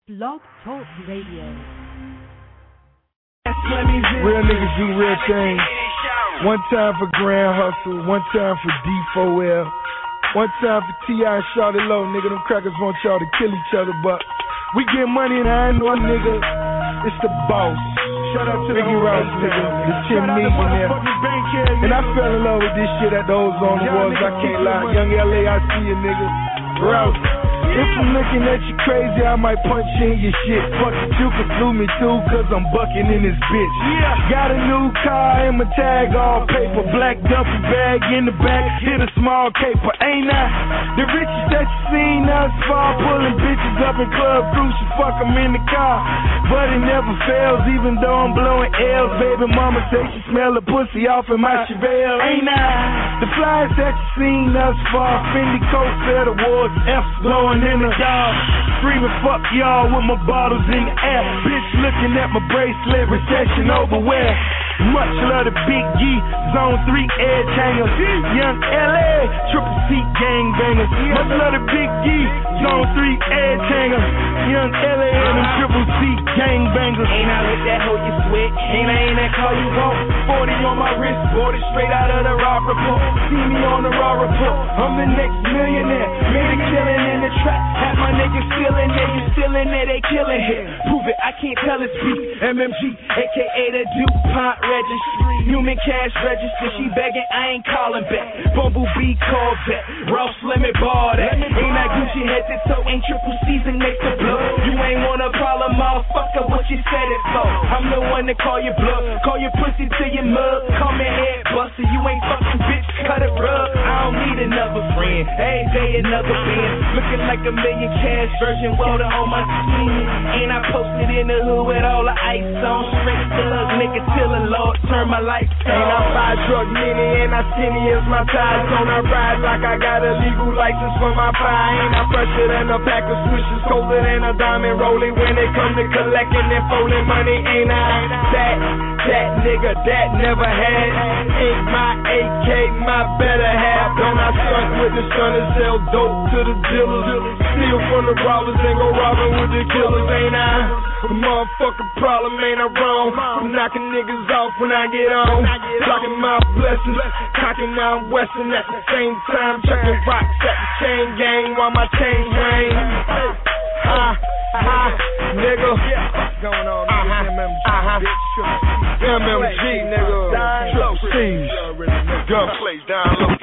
Blog Talk Radio. Real niggas do real things. One time for Grand Hustle, one time for D4L, one time for T.I. and Shawty Low. Nigga, them crackers want y'all to kill each other, but we get money and I ain't no nigga. It's the boss. Shout out to Biggie Ross, nigga, the 10 millionaire. And I fell in love with this shit at the Ozone Awards, I can't lie. Young LA, I see you, nigga. Rouse. If I'm looking at you crazy, I might punch you in your shit. Fuck it, you can flew me too, cause I'm bucking in this bitch. Got a new car and my tag all paper. Black duffel bag in the back, hit a small caper. Ain't I the richest that you seen us far? Pulling bitches up in Club Cruise, you fuck them in the car. But it never fails, even though I'm blowing L's. Baby mama say she smell the pussy off in my Chevelle. Ain't I the flyest that you seen us far? Fendi Coat Fed Awards, F blowing in the yard, screaming fuck y'all with my bottles in the air. Bitch looking at my bracelet, recession over where? Much love to Big G, Zone 3 edge hangers, Young LA, Triple C gangbangers. Much love to Big G, Zone 3 edge hangers, Young LA and them Triple C gangbangers. Ain't I let that hoe you sweat? Ain't that call you want? 40 on my wrist, bought it straight out of the raw report. See me on the raw report, I'm the next millionaire. Made a killing in the trap, had my niggas still in there, they killing here. Prove it, I can't tell it's beat. MMG, aka the DuPont registry, human cash register. She begging, I ain't calling back. Bumblebee call back, Ross let me ball that. Ain't that Gucci head to toe, ain't triple season make the blow. You ain't want a problem, motherfucker, what you said it for? I'm the one that call your bluff, call your pussy to your mug. Call me head buster, you ain't fucking bitch, cut it rug. I don't need another friend, every day another band. Looking like a million cash version welder on my skin. Ain't I posted in the hood with all the ice on? Straight thug, nigga till the Lord turn my lights on. Ain't I buy drug mini and I skinny as my ties on. I ride like I got a legal license for my fire. Ain't I fresher than a pack of swishes, colder than a diamond rolling. When it come to collecting and folding money, ain't I that nigga that never had? Ain't my AK my better half? Don't I stunt with the son and sell dope to the dealers? Steal from the robbers and go robbing with the killers, ain't I? A motherfucking problem, ain't I wrong? I'm knocking niggas off when I get on. Blocking my blessings, cocking out Western at the same time. Chucking rocks at the chain gang while my chain ring. Nigga. What's going on, MMG, nigga. Triple C's. Gunplay down low.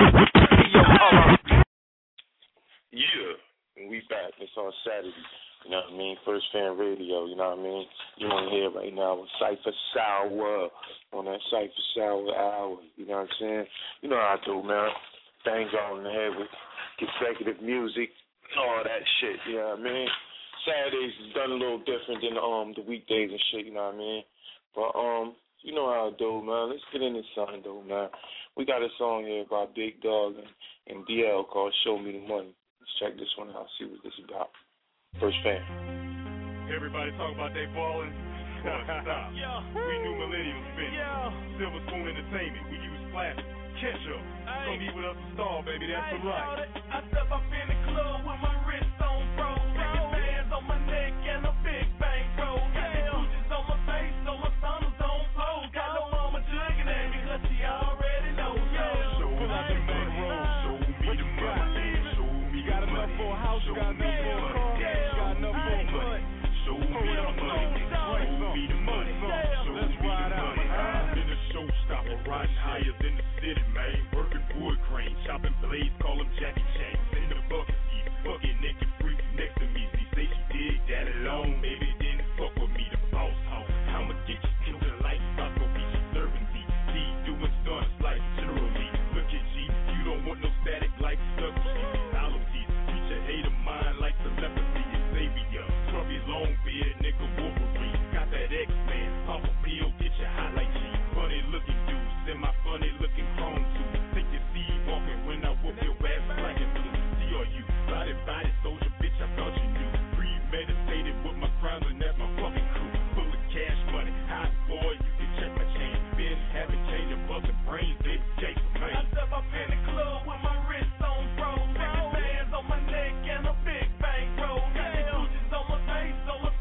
Yeah, we back. It's on Saturday. You know what I mean? First Fan Radio, you know what I mean? You on here right now with Cypher Sour on that Cypher Sour hour. You know what I'm saying? You know how I do, man. Things on the head with consecutive music, all that shit, you know what I mean? Saturdays is done a little different than the weekdays and shit, you know what I mean? But you know how I do, man. Let's get in this song though, man. We got a song here by Big Dog and DL called Show Me the Money. Let's check this one out, see what this is about. First Fan. Everybody talk about they ballin'. Stop. Yeah. We knew millennials spin. Yeah. Silver Spoon Entertainment. We use plastic. Ketchup. Come eat with us a star, baby. That's the right. I step up in the club with my wrist on froze. Bands on my neck and a big bang roll. Got the Gucci's on my face, so my sandals on pose. Got no mama jugging at me 'cause she already know. Yeah. Show me the money. Show me the money. Show me got enough for a house. You got enough for a car. Got enough for a money. Show me the money. Show me the money. Let's ride out. I'm in a showstopper, riding higher than the city, man. Working wood crane, chopping blades, call them Jackie Chan. In the bucket seat, bucket naked freak next to me. She say she did that alone, baby. Didn't fuck with me, the boss home. I'ma get you killed in life, I'm gonna be your servant. G doing stunts like generally. Look at G, you don't want no static like Snuggle G. Allergies, reach a hater mind like telepathy. Xavier, scruffy long beard, nigga Wolverine. Got that X-Man, pop a pill, get you high like G. Funny looking dude, semi-funny looking chrome too. Take your seed walking when I whoop your ass black and blue. TRU, body, soldier, bitch, I thought you knew. Premeditated with my crimes and that's my fucking crew. Full of cash money, hot boy, you can check my chain. Been having change of busting brains, big Jason, man. I step up in the club with my wrist on froze. Bands on my neck and a big bang roll. Got the Gucci's on my face, so my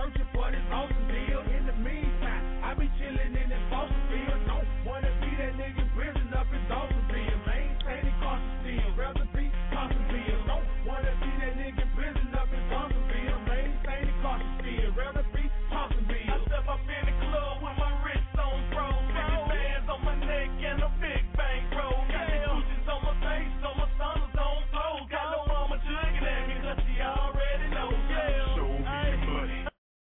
searching for this awesome deal. In the meantime, I be chilling in this Fosterville. Don't wanna be that nigga prison up in Dawsonville. Maintaining cautious still, rather be Thompsonville. Don't wanna be that nigga prison up in Dawsonville. Maintaining cautious still, rather be Thompsonville. I step up in the club with my wrist on froze. Bands on my neck and a big bang roll. Got the Gucci's on my face, so my sandals on toes. Got no mama jugging at me, cause she already knows. Yeah. Show me the money.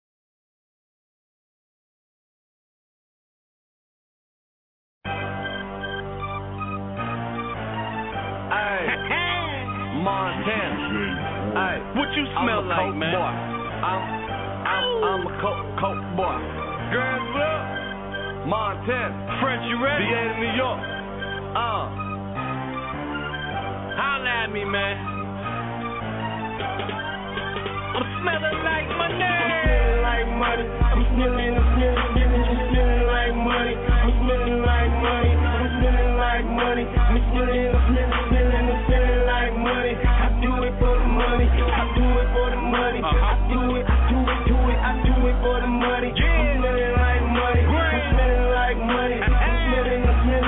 Montana. Ay, What you smell like, man? Boy. I'm a coke boy. Girls, up. Montana. French, you ready? VA to New York. Holla at me, man. I'm smelling like money. I'm smelling like money. I'm smelling like money. I'm smelling like money. I'm smelling like money. I do it for the money. I do it for the money. I do it for the money. I'm smelling like money. I'm smelling like money. I'm smelling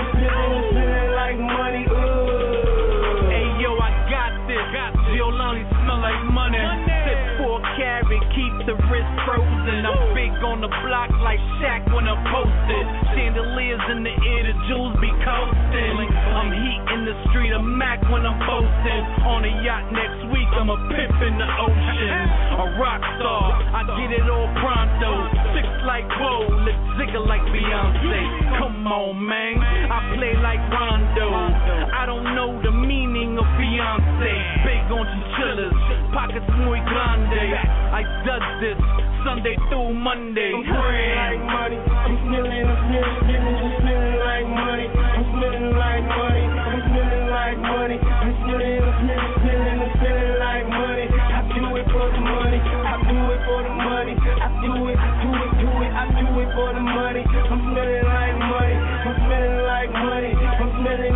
like money. Hey, yo, I got this. Giolani smell like money. Sip 4 carat, keep the wrist frozen. I'm big on the block like Shaq when I'm posted. Chandeliers in the ear, the jewels be coasting. I'm heat in the street, a Mac when I'm boasting. On a yacht next week, I'm a pimp in the ocean. A rock star, I get it all pronto. Six like Bo, let's zigger like Beyonce. Come on, man, I play like Rondo. I don't know the meaning of Beyonce. Big on chinchillas, pockets muy grande. I does this Sunday through Monday. I'm smelling like money. I'm smelling like money. I'm smelling like money. I'm smelling like money. I'm smelling like money. I do it for the money. I do it for the money. I do it for the money. I'm smelling like money. I'm smelling like money. I'm smelling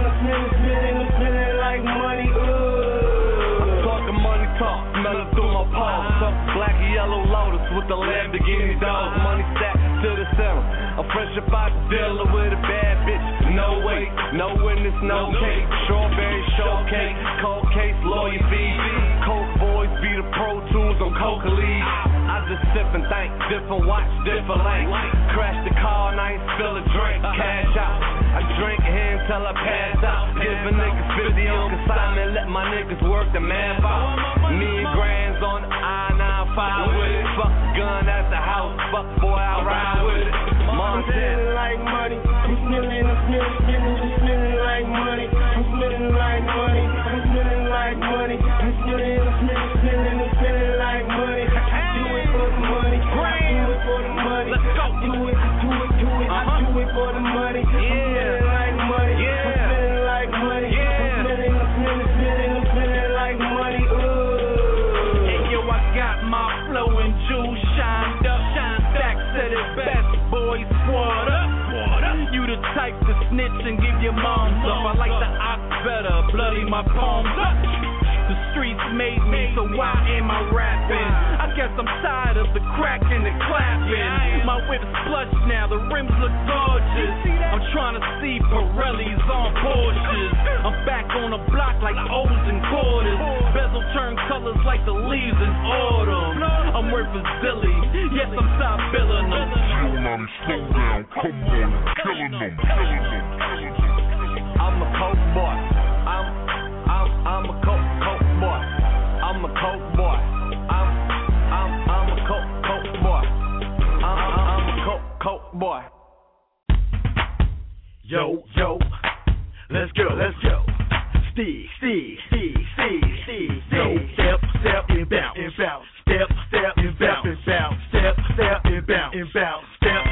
like money. I'm talking money talk, smell it through my paws. Talk black and yellow Lotus with the Lamborghini dogs. Money stacked to the center. I'm fresh about the dealer with a bad bitch. No way, no witness, no cake. Strawberry shortcake, cold case, lawyer fees. Coke boys be the Pro Tools on Coca League. I just sip and think, different watch, different length. Crash the car and I ain't spill a drink. Cash out, I drink here until I pass out. Give a nigga 50 on consignment, let my niggas work the math out. Me and Grands on the I-95 with it. Fuck gun at the house, fuck boy, I ride with it. I'm smelling like money. I'm smelling like money. I'm smelling like money. I'm smelling like money. I'm smelling like money. I do it for the money. I do it for the money. I do it. I do it for the money. I'm smelling like money. I'm smelling like money. I'm smelling like money. Hey, yo, I got my flow and jewels shined up. Back said it best, boys, squad up. You the type to snitch and give your moms up. I like the ox better, bloody my palms up. The streets made me, so why am I rapping? I guess I'm tired of the crack and the clapping. My whip's plush now, the rims look gorgeous. I'm trying to see Pirellis on Porsches. I'm back on the block like O's and quarters. Bezel turn colors like the leaves in autumn. I'm worth a zilly, yes I'm top billing them. Slow down, come on, killing them. I'm a coke boy. I'm a coke boy. I'm a coke boy. I'm a coke boy. I'm a coke boy. Yo, let's go. Steve. Step and bounce. Step and bounce. Step and bounce.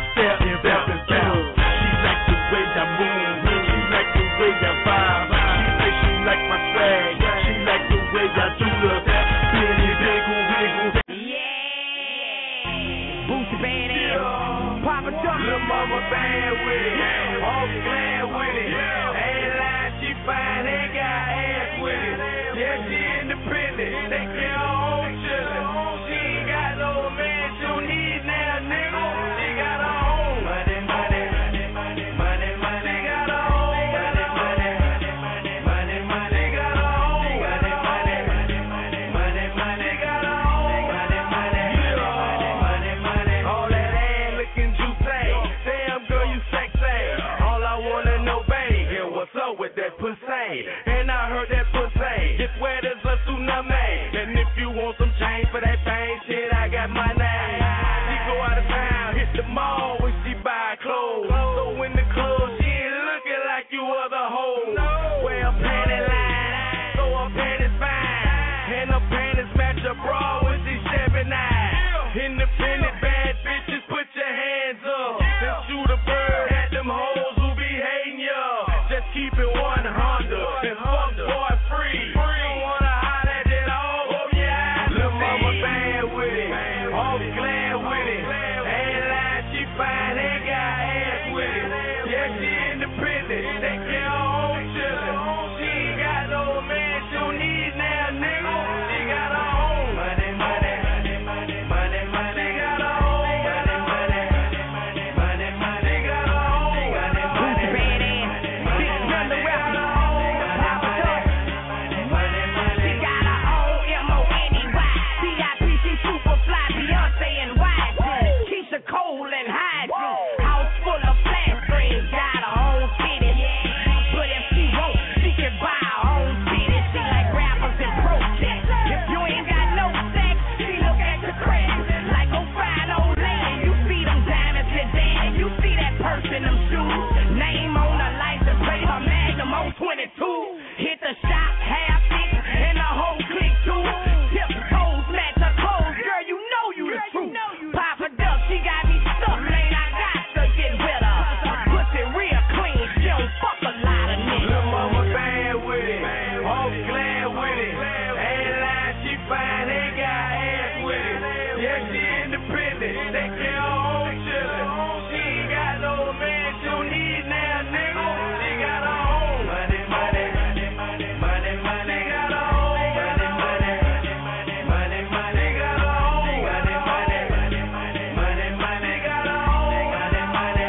She like the way I move. She like the way I vibe. She say she like my swag. She like the way I do the skinny wiggle. Yeah. Boosie badass. Papa Chuck. Lil' mama bad with it. All glad with it. Ain't lying, she fine and got ass with it. Yeah, she independent. Take care of her own children. She ain't got no man, she don't need at the mall when she buy clothes. So in the club, she ain't looking like you other hoes. Wear a panty line, so her panties fine. And her panties match her bra when she stepping out. Independent bad bitches, put your hands up. And shoot a bird at them hoes who be hating ya. Just keep it 100 and fuck boy free. Don't wanna holler at that all. Oh yeah, lil' mama bad with it, all glad with it. Ain't lying, she fine and got ass with it. Yeah, she independent, take care of her own children. She ain't got no man, she don't need now, nigga. She got her own money, money, money, money, money, money. She got her own money, money, money, money, money. She got her own money, money, money, money. Another rapper, Papa Duck. She got her own M-O-N-E-Y. B.I.P. she super fly, Beyonce and YG. Keisha Cole and Hyde. House full of flat screens, got her own titties. But if she won't, she can buy her own titties. She like rappers and protest. If you ain't got no sex, she look at your crack. Like go find old lady, you see them diamonds, your daddy. You see that purse in them shoes. Name on her license plate, her Magnum on 22. Hit the shop, half it, and the whole click too. Tip toes, match her clothes, girl, you know you the truth. Papa Duck, she got me stuck, man, I got to get with her. Pussy real clean, she don't fuck a lot of niggas. Lil' mama bad with it, all glad with it. Ain't lying, she fine and got ass with it. Yeah, she independent, take care of her own children. She ain't got no man, she don't need now, nigga. She got her own money, money, money, money, money, money. She got her own money, money, money, money, money. She got her own money, money, money, money, money. She got her own money, money,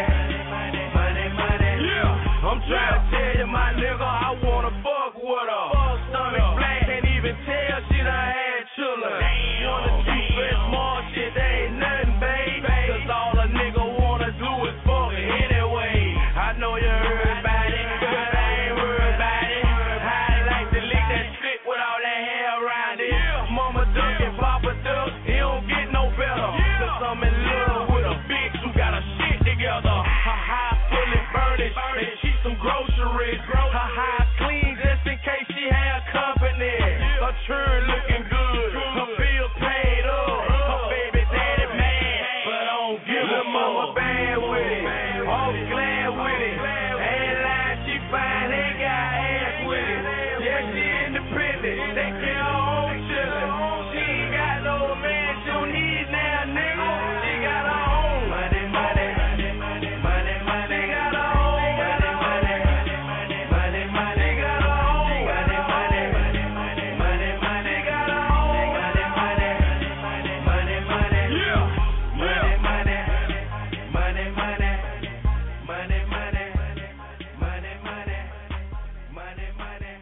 money, money. Yeah, I'm trying to tell you, my nigga, I wanna fuck with her. Stomach black, can't even tell she done had chillin'. Wanna keep it small shit, they ain't nothing, babe. Cause all a nigga wanna do is fuck anyway. I know you heard about it, but I ain't worried about it. I like to lick that shit with all that hair around it. Mama Duck and Papa Duck, it don't get no better. Cause I'm in love with a bitch who got her shit together. Her high fully furnished, and she some groceries. Her high clean just in case she had company. Her churn looking good, her bill paid up. Her baby daddy mad, but I don't give a mama bad with it, all glad with it. Ain't lying, she fine and got ass with it. Yeah, she independent, take care of her own children. She ain't got no man, she don't need now, nigga. She got her own money, money, money, money, money. She got her own money, money, money, money. She got her own money, money, money, money, money. She got her own money, money, money, money. Yeah, money, money, money, money, money, money, money, money, money, money.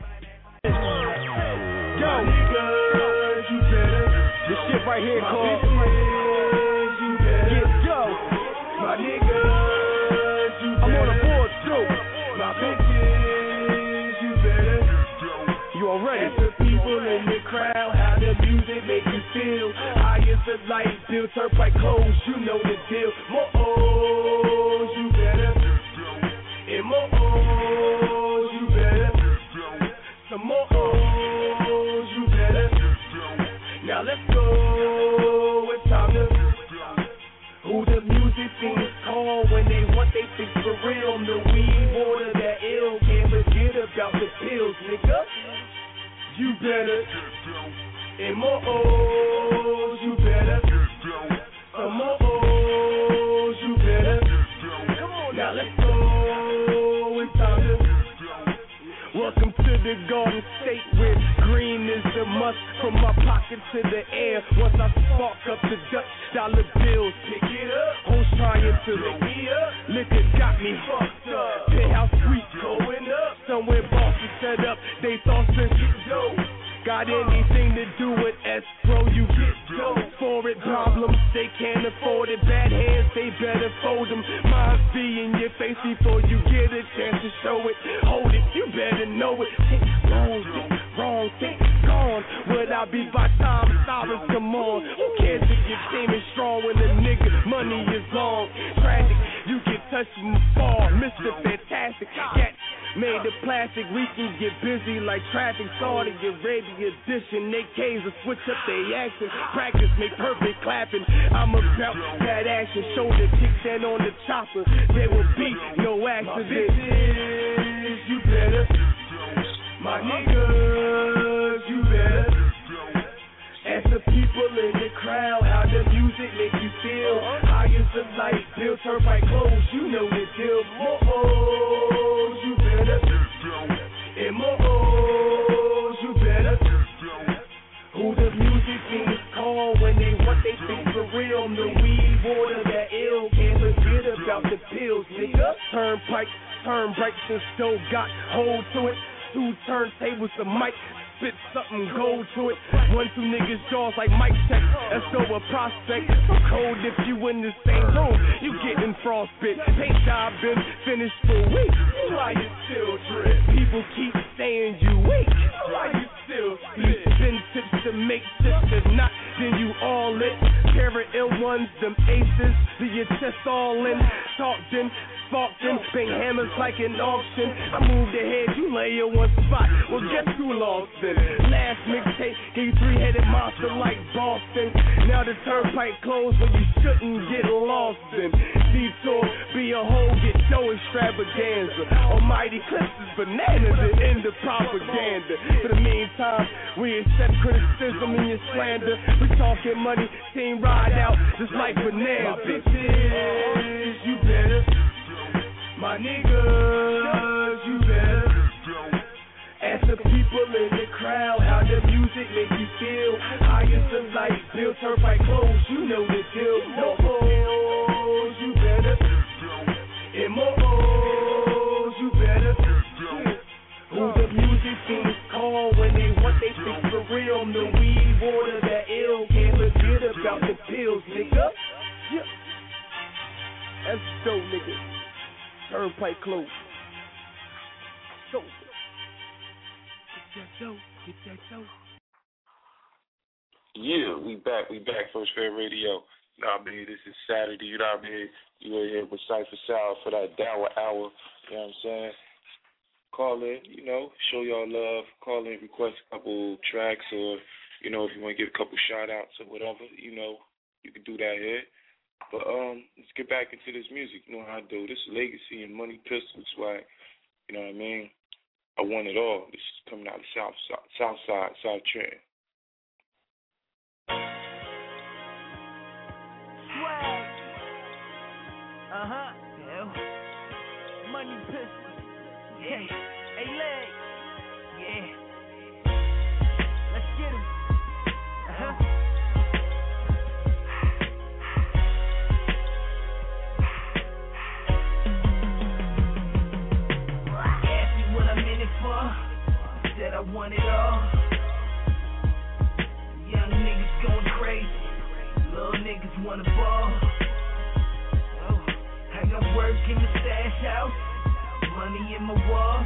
Yo, niggas, you better. This shit right here called you better. Get go. My niggas, you better. I'm on the board too. My bitches, you better. You already. And the people in the crowd, how the music make you feel. High as the light bill, turnpike clothes, you know the deal. More O's, you better. And more O's, you better. Some more O's, you better. Now let's go, it's time to. Who the music fiends call when they want they fix for real. The weed, water, that ill, can't forget about the pills, nigga. You better. And more O's, you better. Some more O's, you better. Now let's go, it's time to. Welcome to the Garden State where green is the must. From my pocket to the air, once I spark up the Dutch dollar bills, pick it up. Hoes trying to the ear, liquor got me fucked up. Penthouse suite going up, somewhere bosses set up. They thought since you dope. Got anything to do with escrow, you get dope for it. Problems, they can't afford it. Bad hands, they better fold them. Minds be in your face before you get a chance to show it. Hold it, you better know it. Take rolls, wrong, think gone. Would I be by time silence come on? Who cares if your team is strong when the nigga money is long? Tragic, you get touched from afar, Mr. Fantastic. Get made of plastic, we can get busy like traffic. Saudi Arabia edition, AKs will switch up their action. Practice make perfect clapping. I'm about that action, shoulder kicks and on the chopper. There will be no accident. You better, my niggas, you better. Ask the people in the crowd how the music make you feel. High as the light, bill turnpike close, you know the deal. More O's, you better. And more O's, you better. Who the music fiends call when they want they think for real. The weed, water, that ill, can't forget about the pills, nigga. Turnpike, turn brakes and still got hold to it. 2 turntables, the mic. Spit something gold to it. 1-2 niggas jaws like mic check. Let's go a prospect. So cold if you in the same room. You getting frostbit. Paint job been finished for weeks. Why you still drip? People keep saying you weak. Why you still spit? Spin tips to make tips. If not, then you all lit. Pair of ill ones, them aces. Do your chest all in? Talked in. Sparked in, bang hammers like an auction. I moved ahead, you lay in one spot. Well, guess who lost it? Last mixtape, gave 3-headed monster like Boston. Now the turnpike closed, but you shouldn't get lost in. Detour, be a hoe, get dough extravaganza. Almighty Clips is bananas and end the propaganda. For the meantime, we accept criticism and your slander. We talking money, team ride out, just like bananas. Bitches, you better. My niggas, you better. Ask the people in the crowd how the music make you feel. High as the light, bill turnpike close, you know the deal. More O's, you better. And more O's, you better. Who the music fiends call when they want they think for real. The weed, water, that ill, can't forget about the pills, nigga. Yeah. That's dope, nigga. Turnpike close. So, get that dope. Yeah, we back, First Fair Radio. You know what I mean? This is Saturday, you know what I mean? You are here with Cypher Sal for that Dower Hour, you know what I'm saying? Call in, you know, show y'all love, call in, request a couple tracks, or, you know, if you want to give a couple shout-outs or whatever, you know, you can do that here. But let's get back into this music. You know how I do. This is Legacy and Money Pistol Swag. You know what I mean? I want it all. This is coming out of South Side, South Trent. Swag. Yeah. Money Pistol. Yeah. Hey, leg. Yeah. Let's get him. Said I want it all. Young niggas going crazy. Little niggas wanna ball. Oh, I got work in the stash house. Money in my walls.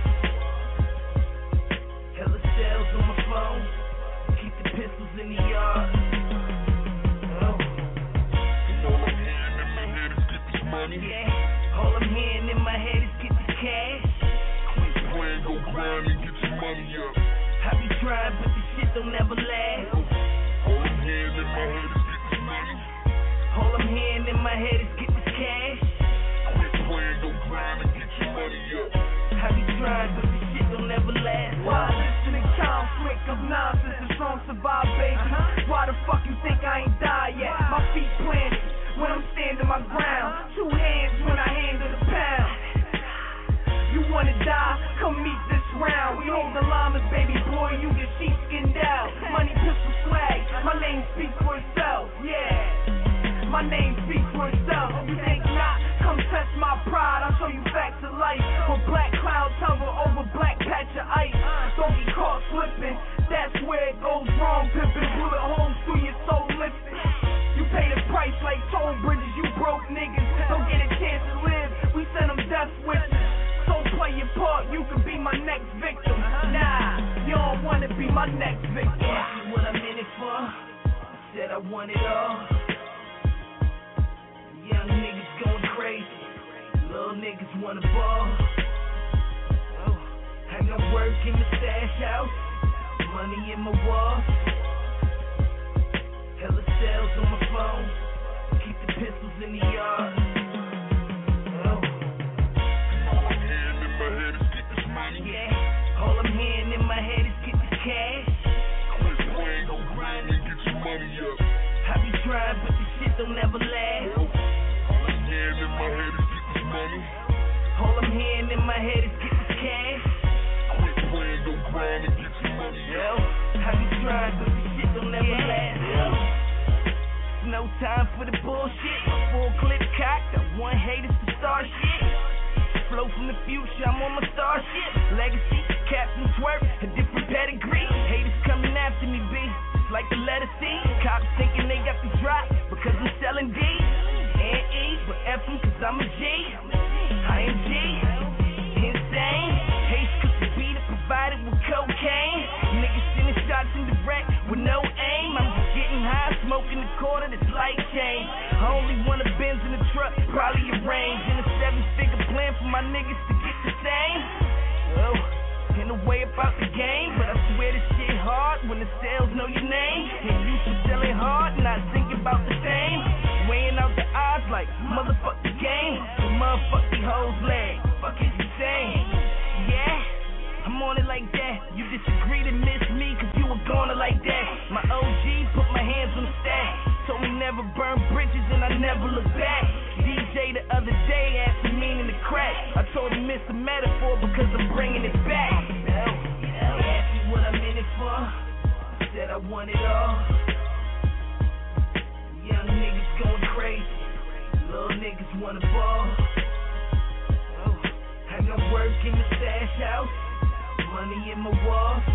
Hella sales on my phone. Keep the pistols in the yard. Oh. All I'm hearing in my head is get this money. Yeah. All I'm hearing in my head is get the cash. Go grind and get your money up. I be trying, but this shit don't never last. All I'm hearing in my head is get this money. All I'm hearing in my head is get this cash. Quit playing, go grind and get your money up. I be trying, but this shit don't never last. Why listen to conflict of nonsense and songs survive, baby? Why the fuck you think I ain't died yet? My feet planted when I'm standing my ground. 2 hands when I handle the pound. You wanna die? Come meet this round. We hold the llamas, baby boy, you get sheepskinned out. Money Pistol Swag, my name speaks for itself, yeah. My name speaks for itself. You think not? Come test my pride, I'll show you facts of life. When black clouds hover over black patch of ice. Don't get caught slipping, that's where it goes wrong. Pimping bullet holes through your soul lifting. You pay the price like toll bridges, you broke niggas. Don't get a chance to live, we send them death wishes. So play your part, you could be my next victim. Nah, you don't wanna be Little niggas wanna ball. Oh, hang up work in the stash house. Money in my walls. Hella sales on my phone. Keep the pistols in the yard. Oh. All I'm hearing in my head is get this money. Yeah, all I'm hearing in my head is get this cash. Quit playing, go grind and get your money up. I be trying, but this shit don't never last. All I'm hearing in my head is get this money. All I'm hearing in my head is get this cash. Quit playing, go grind and get your money up. Yo, I be trying, but this shit don't never last. No time for the bullshit. Full clip cocked. I want haters to start shit. Flow from the future, I'm on my star shit. Legacy, Captain Twerk, a different pedigree. Haters coming after me, B. Just like the letter C. Cops thinking they got the drop because I'm selling D. And E, but F them cause I'm a G. I am G. Insane. Hates cause the beat is provided with cocaine. Niggas sending shots in direct with no aim. I'm just getting high, smoking the quarter that's light change. I only want a Benz in the truck, probably a range. And a 7-figure plan for my niggas to get the same. Oh, in a way about the game, but I swear this shit hard when the sales know your name. And you should selling hard, not thinking about the same. Weighing out the odds like motherfuck the game. The motherfuck the hoes leg. Fuck is you saying? Yeah, I'm on it like that. You disagree to miss me cause you a goner like that. My OG put my hands on the stack. Told me never burn bridges and I never look back. DJ the other day asked me meaning to crack. I told him it's a metaphor because I'm bringing it back. They asked me what I'm in it for. I said I want it all. Young niggas going crazy. Little niggas wanna ball. Oh, hang up work in the stash house. Money in my walls.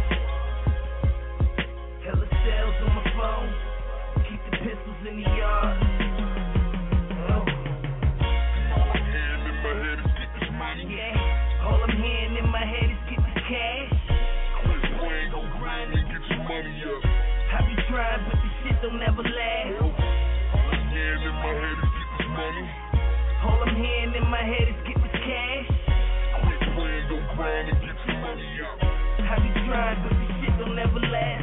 Hella sales on my phone. Keep the pistols in the yard. Oh. All I'm hearing in my head is get this money. Yeah, all I'm hearing in my head is get this cash. Quit playing, go grind and get your money up. I be trying, but this shit don't never last. All I'm hearing in my head is get this money. All I'm hearing in my head is get this cash. Quit playing, go grind and get your money up. I be trying, but this shit don't never last.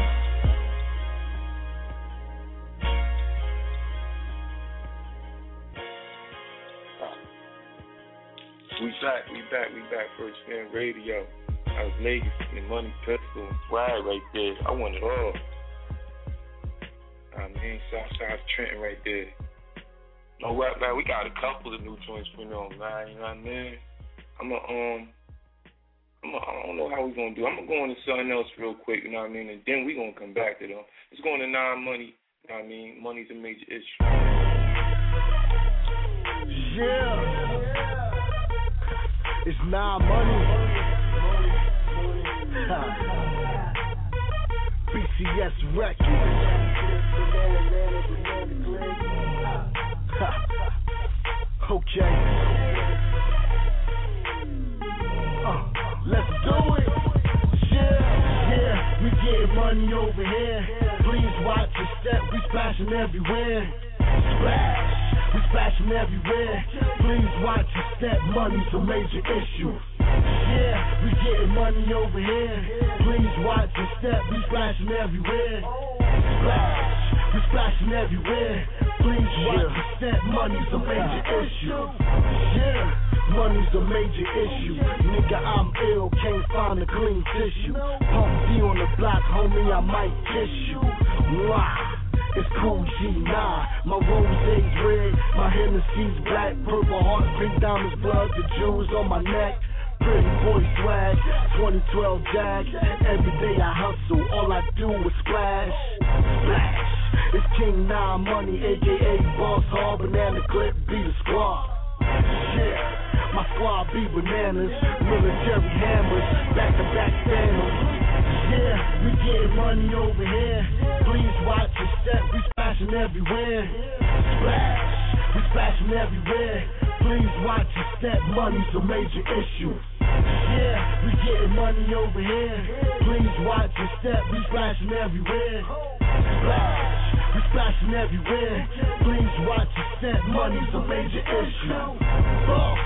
We back. First Fan Radio. I was Legacy and Money Pistol and Swag right there. I want it all. Southside Trenton right there. No rap, man. We got a couple of new joints putting on, man. You know what I mean? I don't know how we gonna do. I'm gonna go into something else real quick. You know what I mean? And then we gonna come back to them. It's going to non-money. You know what I mean? Money's a major issue. Yeah. It's non-money. BCS Records. Okay. Let's do it. Yeah, we getting money over here. Please watch your step. We splashing everywhere. Splash. We splashing everywhere. Please watch your step. Money's a major issue. Yeah, we getting money over here. Please watch your step. We splashing everywhere. Splash. We splashing everywhere. Please watch your step. Money's a major issue. Yeah, money's a major issue. Nigga, I'm ill. Can't find a clean tissue. Pump D on the block, homie. I might kiss you. Wow. It's cool G9, my rose's red, my Hennessy's black, purple heart, pink diamonds, blood, the jewels on my neck. Pretty boy swag, 2012 Jag. Every day I hustle, all I do is splash. Splash. It's King 9 Money, aka Boss Hall, Banana Clip, be the squad. Yeah, my squad be bananas, military hammers, back to back phantoms. Yeah, we getting money over here. Please watch your step, we splashing everywhere. Splash, we splashing everywhere. Please watch your step, money's a major issue. Yeah, we getting money over here. Please watch your step, we splashing everywhere. Splash, we splashing everywhere. Please watch your step, money's a major issue.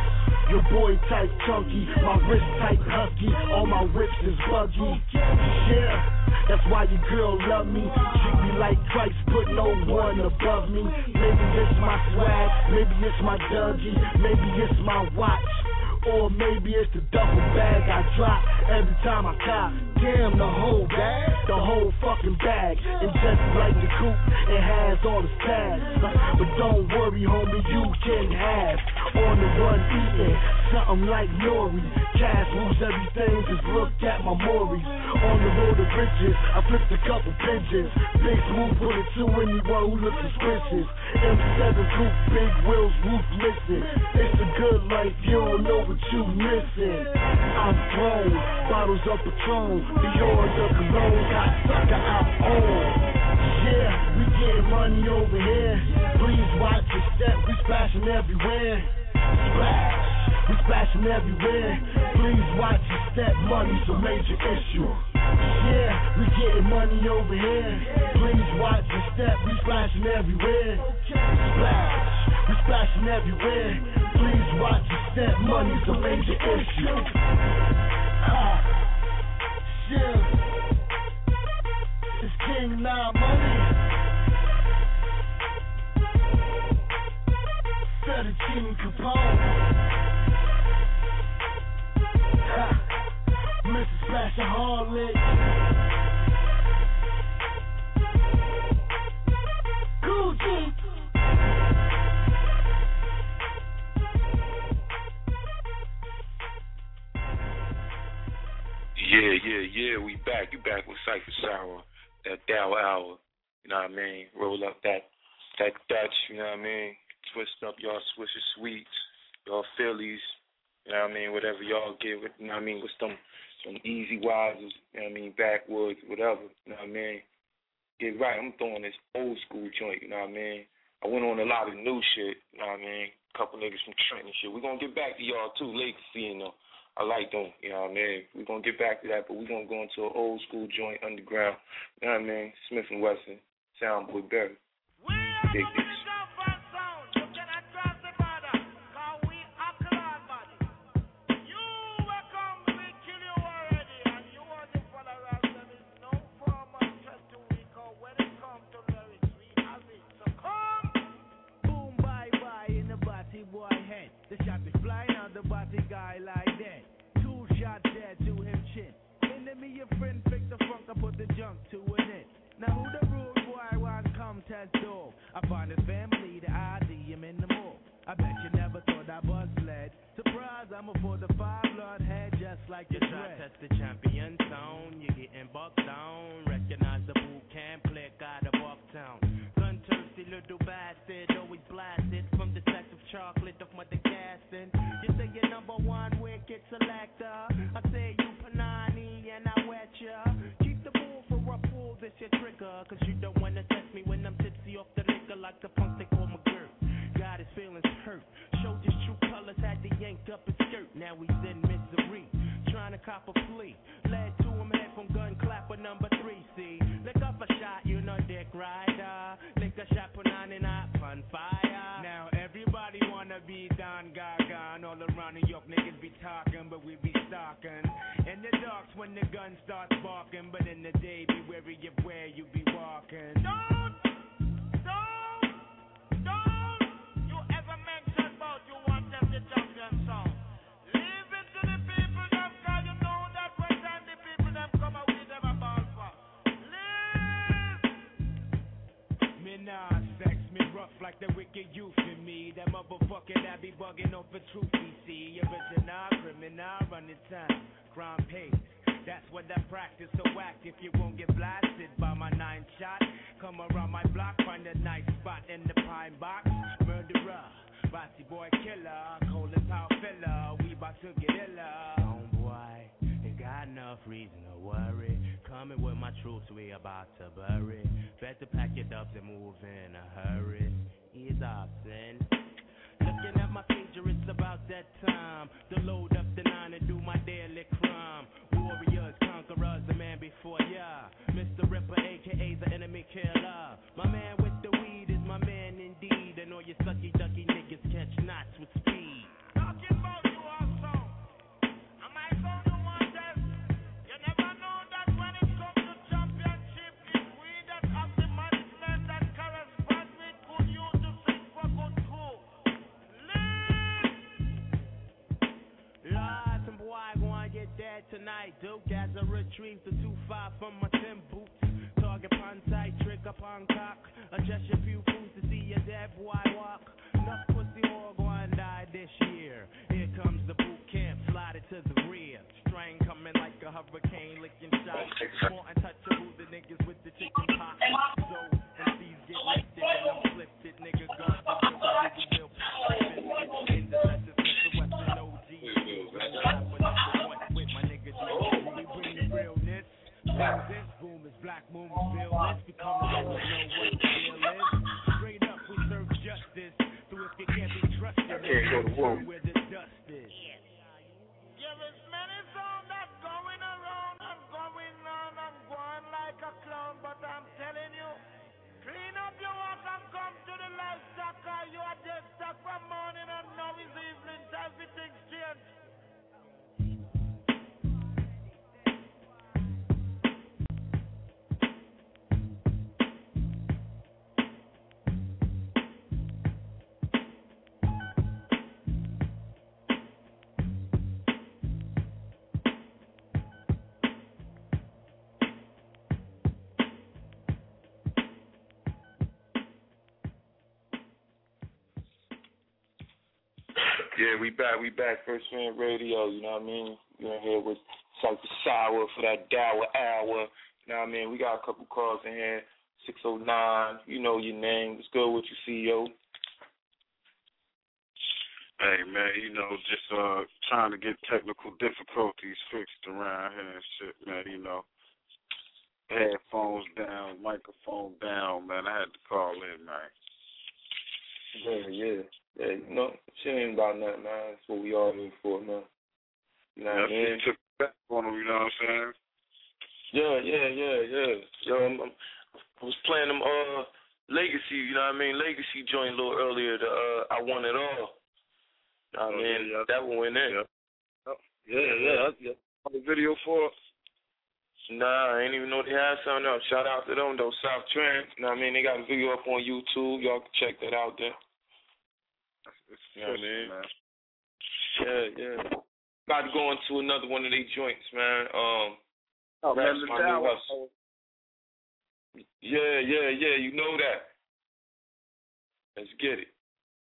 Your boy type chunky, my wrist type husky, all my whips is buggy. Yeah, that's why your girl love me. Treat me like Christ, put no one above me. Maybe it's my swag, maybe it's my Dougie, maybe it's my watch, or maybe it's the duffel bag I drop every time I cop. Damn, the whole bag, the whole fucking bag. And just like the coupe, it has all the tags. But don't worry, homie, you can have on the run eating something like Nori. Cash moves everything, just look at my Maury's. On the road to riches, I flipped a couple pinches. Big smooth bullet to anyone who looks suspicious. M7 coupe, big wheels, roof missing. It's a good life, you don't know what you missing. I'm grown, bottles of Patron, Dior, the cologne, got sucker out on. Yeah, we getting money over here. Please watch your step, we splashing everywhere. Splash, we splashing everywhere. Please watch your step, money's a major issue. Yeah, we getting money over here. Please watch your step, we splashing everywhere. Splash, we splashing everywhere. Please watch your step, money's a major issue. Yeah, it's King Nah Money. Fettuccine Capone. Mr. Splashaholic. Gucci. Yeah, we back. You back with Cypher Sour, that Dow Hour. You know what I mean? Roll up that Dutch, you know what I mean? Twist up y'all Swisher Sweets, y'all Phillies, you know what I mean? Whatever y'all get with, you know what I mean? With some Easy Wisers, you know what I mean? Backwoods, whatever, you know what I mean? Get right, I'm throwing this old school joint, you know what I mean? I went on a lot of new shit, you know what I mean? Couple niggas from Trenton and shit. We're going to get back to y'all too, Legacy, you know. I like them, you know what I mean? We're going to get back to that, but we're going to go into an old school joint, underground, you know what I mean? Smith & Wesson, Soundboy Berry. Dig this. The shot is flying out the body guy like that. 2 shots dead to him chin. Enemy a friend, fix the funk, I put the junk to an end. Now who the rude boy want come test dog? I find his family, the ID, him in the mall. I bet you never thought I was led. Surprise, I'm a 4-5 blood head just like your dread. Test the champion sound, you getting bucked down. Recognize the boot camp, click out of Bucktown. Gun thirsty little bastard, always blasted from the sex of chocolate of mother casting. You say you're number one wicked selector. I say you Panani and I wet ya. Keep the bull for a pull, this your trigger. Cause you don't wanna test me when I'm tipsy off the liquor like the punk they call McGirt. Got his feelings hurt. Showed his true colors, had to yank up his skirt. Now he's in misery, trying to cop a plea. Led to him head from gun clapper number 3. See, lick up a shot, you know dick rider. Lick a shot, put on and up on fire. Now everybody wanna be Don Gaga. And all around New York niggas be talking, but we be stalking. In the darks when the gun starts barking, but in the day be wary of where you be walking. Don't you ever mention about you want them the champion song. Leave it to the people them, cause you know that when time the people them come out with them a ball for. Live! Me nah sex, me rough like the wicked youth in me. That motherfucker that be bugging over truth, see. Original criminal running time, crime pays. That's what I practice, so whack if you won't get blasted by my 9 shot. Come around my block, find a nice spot in the pine box. Murderer, bossy boy killer, cold and power filler, we bout to get iller. Homeboy, ain't got enough reason to worry. Coming with my troops, we about to bury. Better pack your dubs and move in a hurry. Ease up, son. Looking at my pager, it's about that time to load up the 9 and do my daily crime. Warriors, conquerors, the man before ya. Mr. Ripper, aka the enemy killer. My man with the weed is my man indeed. And all your sucky ducky niggas catch knots with speed. Talking about you night, Duke, as I retrieve the 2-5 from my Tim boots. Target upon sight, trick upon cock. Adjust your few foods to see your dead boy walk. Enough pussy all going to die this year. Here comes the boot camp, slide it to the rear. Strain coming like a hurricane, licking shots. More untouchable the niggas with the chicken pox. So, MCs get lifted and I'm flipped it, nigga. God, the in the sessions, Mr. Western OG. With my nigga D. We bring the realness. This boom is black moon, we feel this. We come to know what the deal is. Straight up, we serve justice. So if you can't be trusted, then where the dust is. Yeah, there's many songs that's going around and going on and going like a clown, but I'm telling you, clean up your work and come to the livestock, or you are just stuck from morning and now is evening, everything's changed. Yeah, we back. First Fan Radio, you know what I mean? You're in here with Cypher Sour for that Dower Hour. You know what I mean? We got a couple calls in here. 609, you know your name. What's good with you, CEO? Hey, man, you know, just trying to get technical difficulties fixed around here and shit, man, you know. Headphones down, microphone down, man. I had to call in, man. Yeah, you know, shit ain't about nothing, man. That's what we all here for, man. You know what I mean? Took back on them, you know what I'm saying? Yeah. Yo, I was playing them Legacy, you know what I mean? Legacy joint a little earlier, I Want It All. You know what I mean? Yeah. That one went in. Yeah. The video for it? Nah, I ain't even know they had something up. Shout out to them, though, South Trend. You know what I mean? They got a video up on YouTube. Y'all can check that out there. You know what I mean? Man. Yeah. About to go into another one of these joints, man. Man, the Dower. Yeah, you know that. Let's get it.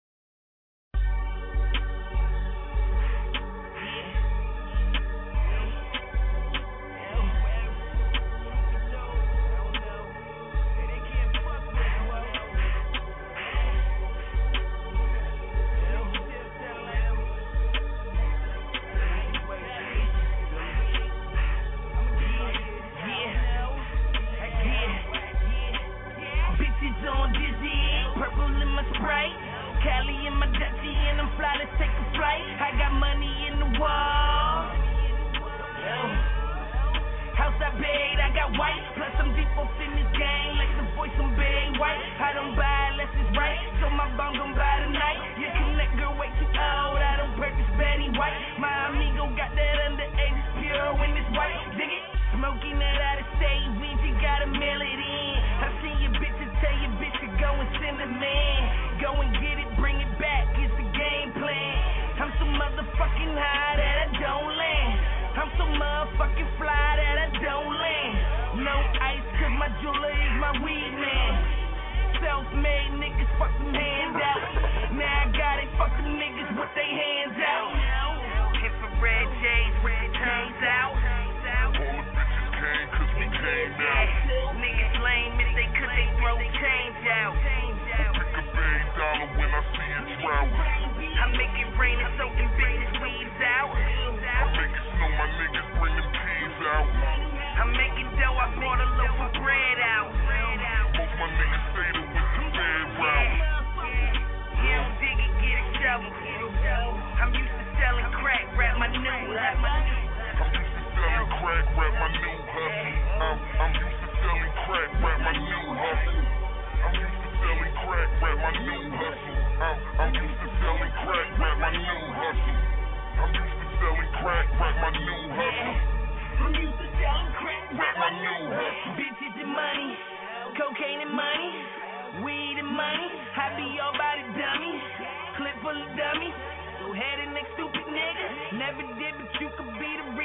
Cali in my Dutchie and I'm fly, let's take a flight. I got money in the wall. House I paid, I got white. Plus I'm deep off in this game, like the voice I'm big white. I don't buy unless it's right, so my bum gon' buy tonight. You connect girl way too old, I don't purchase Betty White. My amigo got that underage, it's pure when it's white. Dig it? Smoking that out of state, weed, you gotta mail it in. I see your bitches, tell your bitch to go and send a man. Go and get it, bring it back, it's the game plan. I'm so motherfucking high that I don't land. I'm so motherfucking fly that I don't land. No ice, cause my jeweler is my weed man. Self-made niggas, fuck them hands out. Now I got it, fuck them niggas with they hands out. Infrared J's, red tongues out. All the bitches came cause we came out. Niggas lame, if they could, they throw change out. Dollar when I see it drought. I make it rain and soaking bitches weaves out. I make it snow, my niggas bring them keys out. I'm making dough, I bought a loaf of bread out. Both my niggas stayed up with the bed route. Yeah, dig it, get a shovel. I'm used to selling crack, rap my new hustle. I'm used to selling crack, rap my new hustle. I'm used to selling crack, rap my new hustle. I'm used to selling crack, rap my new hustle. I'm used to selling crack, rap my new hustle. I'm used to selling crack, rap my new hustle. I'm used to selling crack, rap my new hustle. Bitches and money, cocaine and money, weed and money. I be your body dummy, clip full of dummies. So head and neck stupid nigga, never did, but you could be the reason I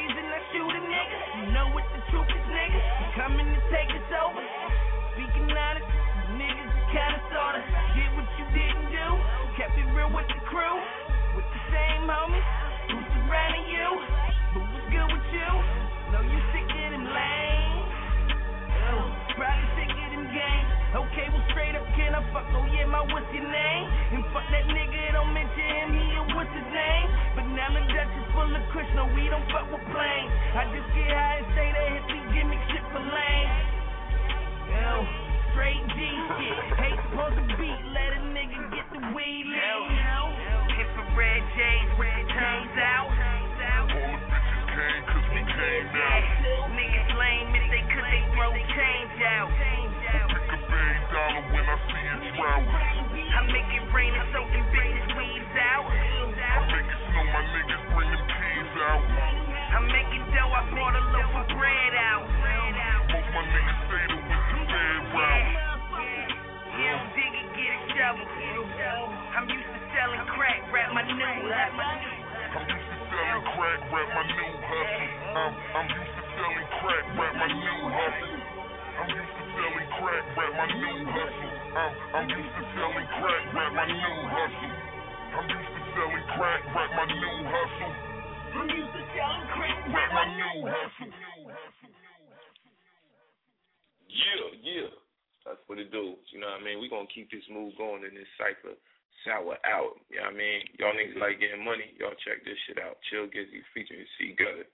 shoot a nigga. You know what the truth is, nigga. You coming to take us over. Speaking honest, niggas is kinda sorta. Did what you didn't do. Kept it real with the crew. With the same homies who surrounding you. Who was good with you? Know you sick of them lanes. Probably sick of them games. Okay, well straight up, can I fuck? Oh yeah, my what's your name? And fuck that nigga, don't mention him, he a what's his name? But now the Dutch is full of Kush, no we don't fuck with planes. I just get high and say that hippie gimmick shit for lame. Yo, straight G shit, hate supposed to beat, let a nigga get the weed lit. Infrared J's, red tongues out. All the bitches came cause we came out. Niggas lame, if they could, they throw change out. Pick a big dollar when I see it drought. I make it rain and soaking bitches weaves out. I make it snow, my niggas bring them keys out. I'm making dough, I bought a loaf of bread out. Most my niggas stay the with the bed route. Yeah, dig it, get a shovel. I'm used to selling crack, rap my new hustle. I'm used to selling crack, rap my new hustle. I'm used to selling crack, rap my new hustle. I'm used to selling crack, rap my new hustle. I'm used to selling crack, rap my new hustle. I'm used to selling crack, rap my new hustle. I'm used to selling crack, Rap my new hustle. Yeah. That's what it do. You know what I mean? We gonna keep this move going in this Cypher Sour out. You know what I mean? Y'all niggas like getting money. Y'all check this shit out. Chill Gizzy featuring C Gutter.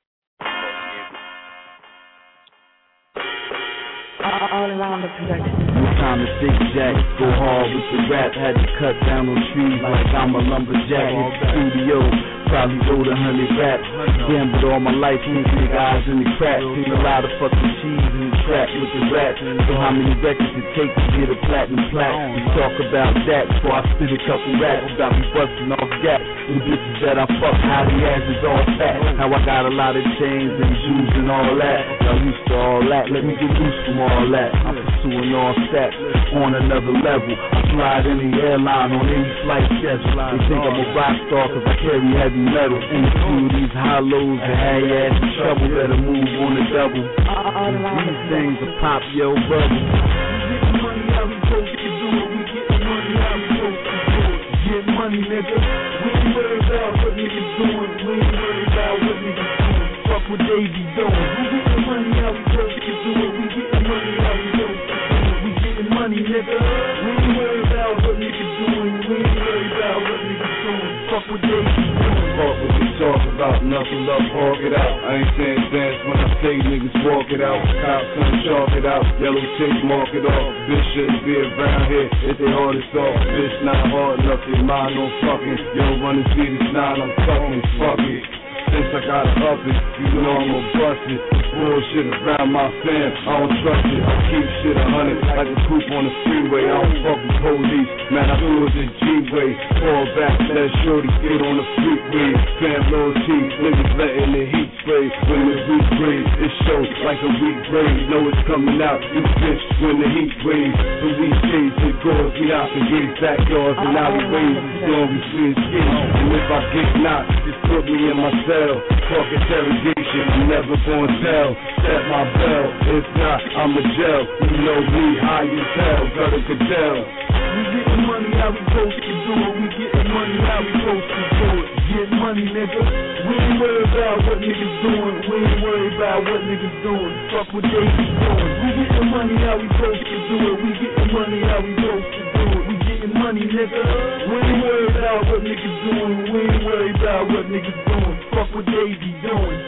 All around the production. Time to zigzag, go hard with the rap. Had to cut down on trees like I'm a lumberjack. In the studio, probably wrote 100 raps. Gambled all my life, big eyes in the crack. Seen a lot of fucking cheese in the trap with the rap. So how many records it take to get a platinum plaque? We talk about that before I spit a couple raps. Got me busting off gaps. The bitches that I fuck, how the ass is all fat. How I got a lot of chains and jewels and all that. Y'all used to all that, let me get loose from all that. I'm pursuing all stats on another level. I slide in the airline on any flight schedule. They think I'm a rock star cause I carry heavy metal. In the few of these hollows and have your ass in trouble. Better move on the double. These things are pop, yo, brother. We getting money how we supposed to do it. We getting money how we supposed to do it. Get money, nigga. We ain't worried about what niggas doing. We ain't worried about what niggas doing. Fuck what they be doing. We getting money how we supposed to do it. We getting money how we supposed to do it. We getting money, nigga. We ain't worried about what niggas doing. We ain't worried about what niggas doing. Fuck what they be doing. Fuck what they talk about. Nothing up, walk it out. I ain't saying dance when I say niggas walk it out. Cops come chalk it out. Yellow tape, mark it off. Bitch shouldn't be around here if they hardest off. Bitch not hard enough, they mind on fucking. Yo, running through this 9, I'm fucking, fuck it. Since I got up it, you know I'm gon' bust it. Bullshit around my fam, I don't trust it. I keep shit 100 like a coupe on the freeway. I don't fuck with police, man, I do it the G-way. Fall back, let shorty get on the freeway. Fam loyalty, niggas letting the heat spray. When the weak raise, it shows like a weak brain. Know it's coming out, you bitch, when the heat raise. The weak days, it goes me out the gates, backyards and alleyways. As long as we escape, and if I get knocked, just put me in my cell. Fuck interrogation, I'm never gonna tell. Set my bell, if not, I'm a gel. You know me, high as hell, Gutter Cadell. We getting money how we supposed to do it. We getting money how we supposed to do it. Get money, nigga. We ain't worried about what niggas doing. We ain't worried about what niggas doing. Fuck what they be doing. We getting money how we supposed to do it. We getting money how we supposed to do it. We getting money, nigga. We ain't worried about what niggas doing. We ain't worried about what niggas doing. Fuck what they be doing.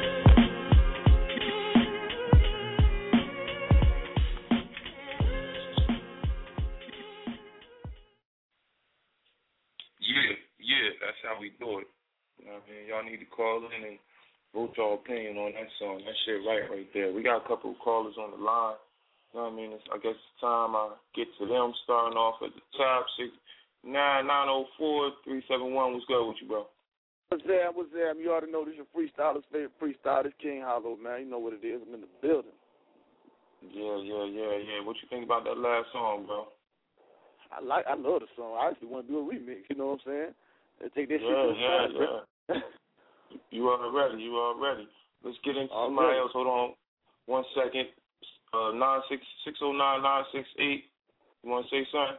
Yeah, that's how we do it. You know what I mean? Y'all need to call in and vote your opinion on that song. That shit right there. We got a couple of callers on the line. You know what I mean? I guess it's time I get to them, starting off at the top. 69904-371. What's good with you, bro? What's there? You already know this your freestyler's favorite freestyler. This King Hollow, man. You know what it is. I'm in the building. Yeah. What you think about that last song, bro? I love the song. I actually want to do a remix. You know what I'm saying? Take that shit to the side, bro. You already. Let's get into somebody else. Hold on 1 second. 609-968. You want to say something?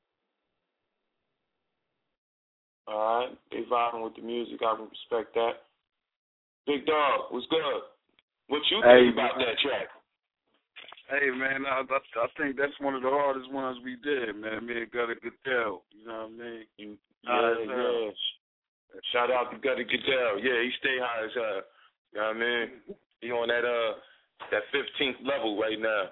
All right. They vibing with the music. I can respect that. Big Dog, what's good? What you think about that track? Hey, man, I think that's one of the hardest ones we did, man. Me and Gutta Goodell, you know what I mean? Yeah. Shout out to Gutta Goodell. Yeah, he stay high as hell. You know what I mean? He on that 15th level right now.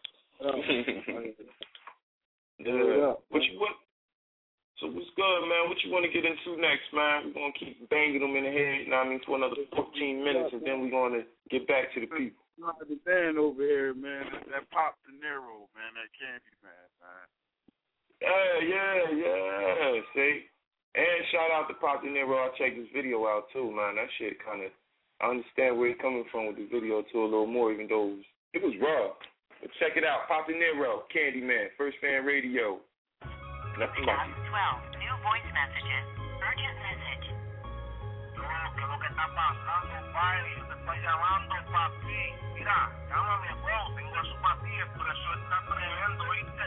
Yeah. So what's good, man? What you want to get into next, man? We're going to keep banging them in the head, you know what I mean, for another 14 minutes, and then we're going to get back to the people. The band over here, man, that Pop De Niro, man, that Candyman, man. Yeah. See? And shout out to Pop De Niro. I checked his video out, too, man. That shit kind of, I understand where he's coming from with the video, too, a little more, even though it was raw. But check it out. Pop De Niro, Candyman, First Fan Radio. Nothing like it. 12, new voice messages, urgent message. ¿Qué es lo que está pasando, Pai? Te estoy llamando, papi. Mira, llámame, bro. Tengo eso para ti, el precio está tremendo, ¿viste?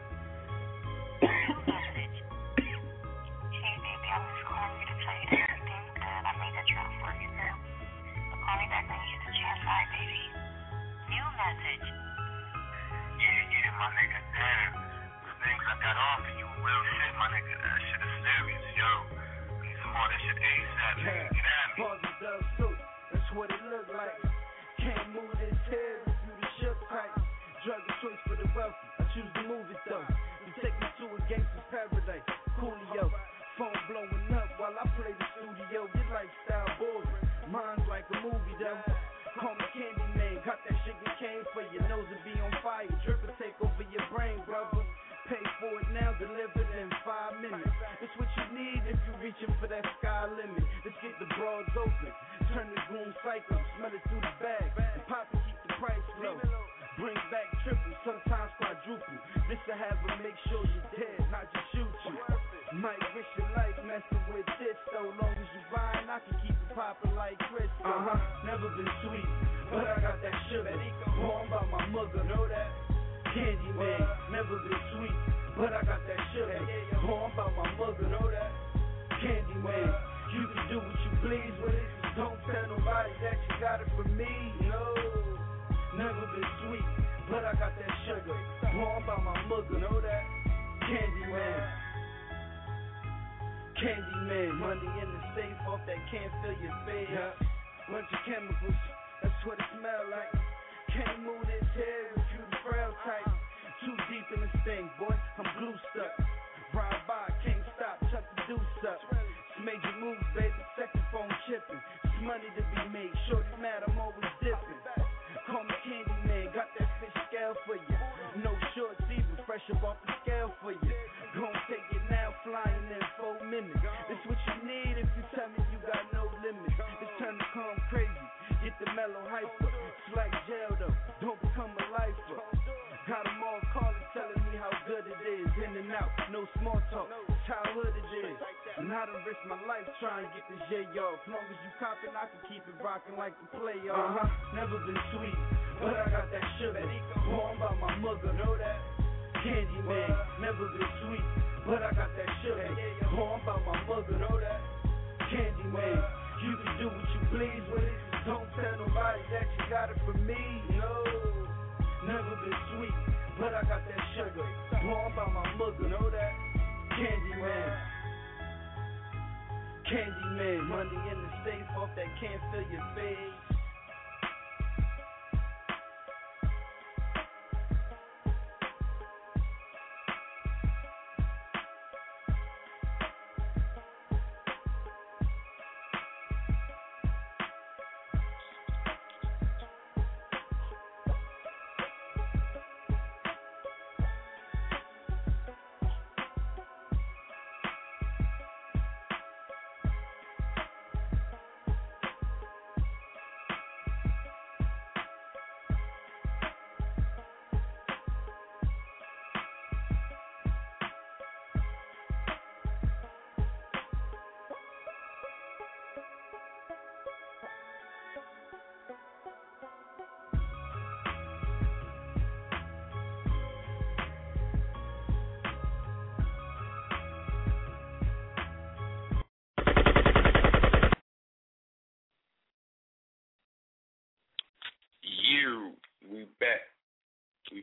Message. Hey, baby, I was calling you to tell you that everything's good. I made that trap for you, girl. So call me back when you get the chance. Bye, baby. New message. Yeah, my nigga, damn. Things I got off of you, real shit, my nigga. That shit is serious, yo. Need some more of that shit ASAP, nigga. Get at me. Buzzy does too. That's what it look like. Can't move this hair if you the shook tight. Drug of choice for the wealthy. I choose to move it though. You take me to a gangster's paradise. Coolio. Phone blowing up while I play the studio. Your lifestyle boring. Mine's like a movie though. Call me Candyman. Got that sugar cane for your nose to be on fire. Drip and take over your brain, brother. Pay for it now, delivered in 5 minutes. It's what you need if you're reaching for that sky limit. Let's get the broads open. Turn the goon cycle, smell it through the bag. And pop and keep the price low. Bring back triple, sometimes quadruple. This to have them make sure you're dead, not just shoot you. Might risk your life messing with this, though. Long as you buying, I can keep it popping like Crisco. Never been sweet, but I got that sugar. Born by my mother, know that? Candyman, never been sweet, but I got that sugar. Born by my mother, know that? Candyman, you can do what you please with it. Just don't tell nobody that you got it from me. No, never been sweet, but I got that sugar. Born by my mother, know that? Candyman. Candyman, money in the safe off that can't fill your face. Bunch of chemicals, that's what it smell like. Can't move this hair if you the frail type. Too deep in this thing, boy, I'm glue stuck. Ride by, can't stop, chuck the deuce up. It's major moves, baby, second phone chipping. It's money to be made, shorty mad, I'm always dipping. Call me Candyman, got that fish scale for you. No shorts even, fresh up off the scale for you. Gon' take it now, flying in 4 minutes. It's what you need if you tell me you got no limits. It's time to calm crazy, get the mellow hyper. It's like jail though, don't become a lifer. Got them all calling, telling me how good it is. In and out, no small talk, childhood it is. And I done risked my life trying to get this J off. As long as you copping, I can keep it rocking like the playoff. Never been sweet, but I got that sugar. Born by my mother, know that? Candyman, never been sweet, but I got that sugar. Born by my mother, know that? Candyman, you can do what you please with it. Just don't tell nobody that you got it from me. No, never been sweet, but I got that sugar. Born by my mother, know that? Candyman. Candyman, money in the safe off that can't fill your face.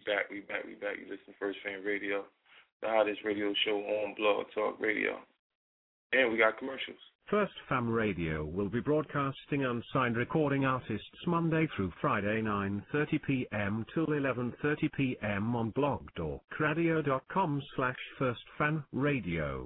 back. You listen to First Fan Radio, the hottest radio show on Blog Talk Radio. And we got commercials. First Fam Radio will be broadcasting unsigned recording artists Monday through Friday 9:30 p.m. till 11:30 p.m. on blogtalkradio.com/firstfanradio.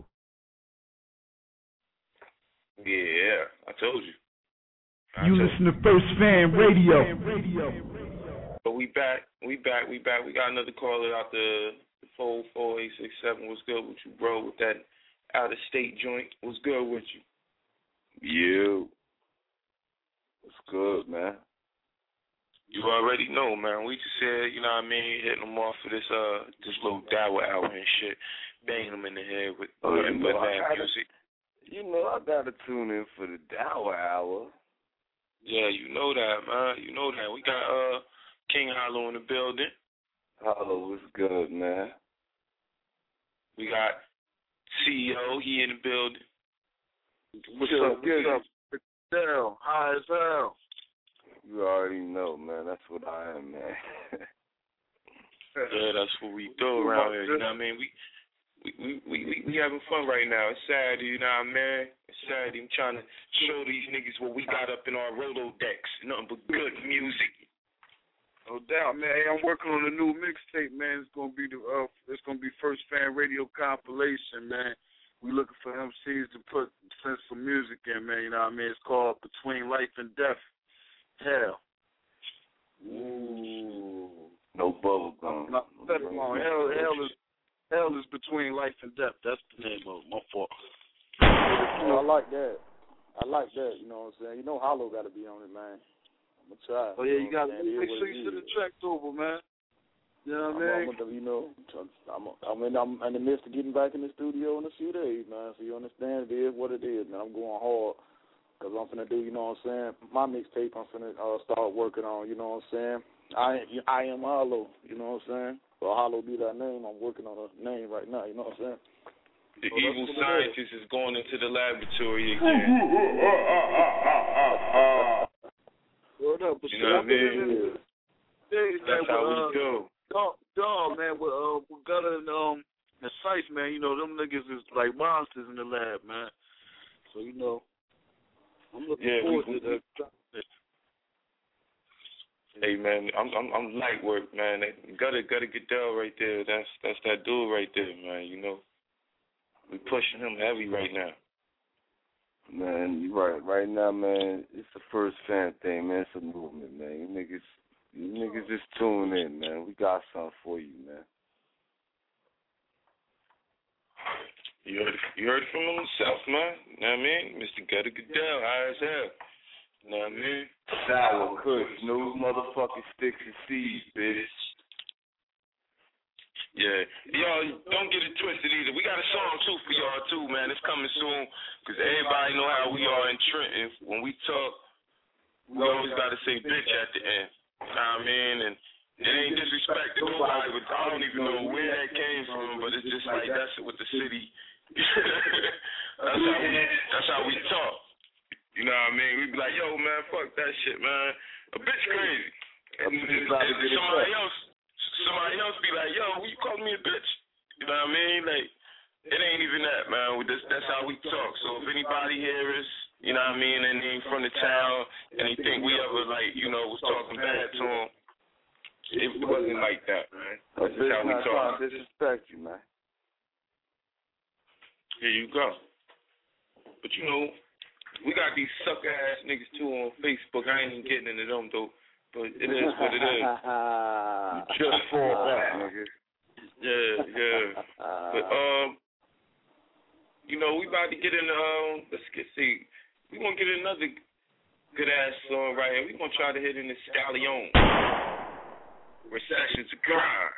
Yeah, I told you. You listen to First Fan Radio. But we back. We got another caller out the 44867. What's good with you, bro? With that out of state joint. What's good with you? You. What's good, man? You already know, man. We just said, you know what I mean, hitting them off for this little Dower hour and shit, banging them in the head with nothing but that music. You know I gotta tune in for the Dower hour. Yeah, you know that, man. You know that. We got King Hollow in the building. Hollow, what's good, man? We got CEO, he in the building. What's up? Down, high as hell. You already know, man. That's what I am, man. Yeah, that's what we do around here. You know what I mean? We having fun right now. It's Saturday, you know what I mean? It's Saturday. I'm trying to show these niggas what we got up in our Rolodex. Nothing but good music. No doubt, man. Hey, I'm working on a new mixtape, man. It's gonna be First Fan Radio compilation, man. We looking for MCs to send some music in, man. You know what I mean? It's called Between Life and Death. Hell. Ooh. No bubble gum. Hell is between life and death. That's the name of it. My fault. I like that. You know what I'm saying? You know Hollow got to be on it, man. I'm going to try. Oh, yeah, you got to make sure you send the track over, man. You know what I mean? I'm in the midst of getting back in the studio in a few days, man. So you understand, it is what it is, man. I'm going hard because I'm finna do, you know what I'm saying, my mixtape I'm finna start working on, you know what I'm saying. I am Hollow, you know what I'm saying. So Hollow be that name. I'm working on a name right now, you know what I'm saying. The evil scientist is going into the laboratory again. What up? You know what I mean? That's how we do. Dog, man, with Gutter and Syfe, man, you know, them niggas is like monsters in the lab, man. So, you know, I'm looking forward to that. Hey, man, I'm light work, man. Gotta get down right there. That's that dude right there, man. You know, we pushing him heavy right now. Man, you right. Right now, man, it's the First Fan thing, man. It's a movement, man. You niggas just tune in, man. We got something for you, man. You heard it from himself, man. You know what I mean? Mr. Gutter Goodell, high as hell. You know what I mean? Sour Kush, no motherfucking sticks and seeds, bitch. Yeah. Y'all, don't get it twisted either. We got a song, too, for y'all, too, man. It's coming soon, because everybody know how we are in Trenton. When we talk, we always got to say bitch at the end. You know what I mean? And it ain't disrespect to nobody, but I don't even know where that came from, but it's just like that's what the city, that's how we talk. You know what I mean? We be like, yo, man, fuck that shit, man. A bitch crazy. And somebody else be like, yo, you call me a bitch? You know what I mean? Like, it ain't even that, man. That's how we talk. So if anybody here is, you know what I mean, and they ain't from the town, and they think we ever, like, you know, was talking bad to them, it wasn't like that, man. That's just how we talk. Disrespect you, man. Here you go. But, you know, we got these sucker-ass niggas, too, on Facebook. I ain't even getting into them, though. But it is what it is. Just fall back, nigga. Yeah. But, you know, we about to get in, see. We going to get another good-ass song right here. We going to try to hit in the Stallion. Recession to grind.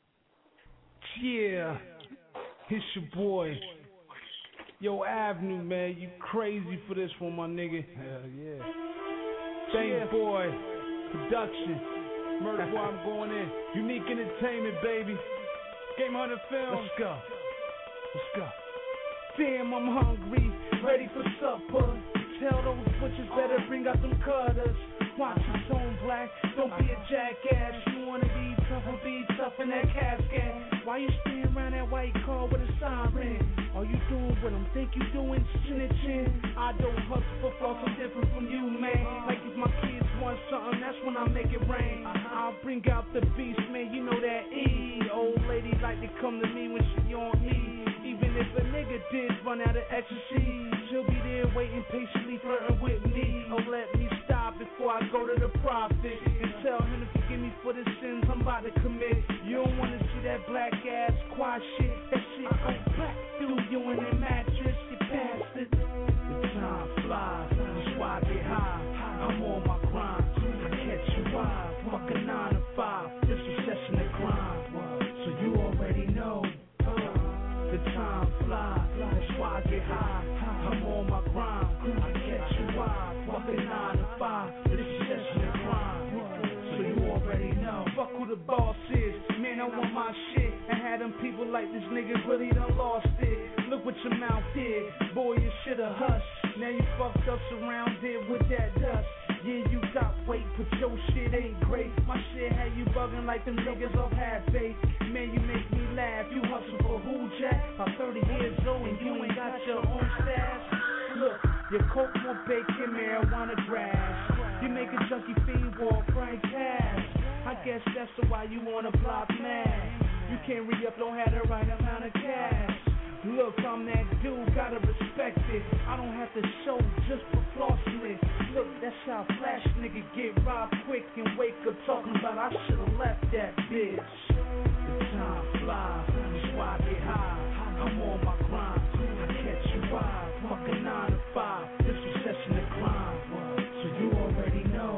Yeah. It's your boy. Yo, Avenue, man. You crazy for this one, my nigga. Hell yeah. Thank boy. Production. Murder Boy, I'm going in. Unique Entertainment, baby. Game Hunter Film. Let's go. Damn, I'm hungry. Ready for supper. Tell those butchers better bring out them cutters. Watch your tone black. Don't be a jackass. You wanna be tough. time for be tough in that casket. Why you staying around that white car with a siren? Are you doing what I'm think you doing? Snitching. I don't hustle for floss, I'm different from you, man. Like if my kids want something, that's when I make it rain. I'll bring out the beast, man, you know that E. Old lady like to come to me when she on me. Even if a nigga did run out of ecstasy, she'll be there waiting patiently flirting with me. Oh, let me stop before I go to the prophet and tell him to forgive me for the sins I'm about to commit. You don't wanna see that black ass quiet shit. That shit go black through you in that mattress, you bastard. The time flies, that's why I get high. I'm on my grind, I catch you wild. Fuck a 9 to 5, this recession to grind. So you already know. The time flies, that's why I get high. I'm on my grind, I catch you wild. Fuck a 9 to 5, this recession to grind. So you already know. Fuck who the boss is, man, I want my shit. And had them people like this nigga really done lost it. Look what your mouth did, boy, you shoulda hushed. Now you fucked up surrounded with that dust. Yeah, you got weight, but your shit ain't great. My shit had you bugging like them niggas off half bait. Man, you make me laugh. You hustle for who, Jack? I'm 30 years old and you ain't got your own stash. Look, your coke more bacon, marijuana grass. You make a junkie fiend walk Frank Cash. I guess that's why you wanna block mad. You can't re-up, don't have the right amount of cash. Look, I'm that dude, gotta respect it. I don't have to show just for flossing it. Look, that's how flash nigga get robbed quick and wake up talking about I should've left that bitch. The time flies, that's why I get high. I'm on my grind, I catch you wild. Fuck a 9 to 5, this recession to grind. So you already know.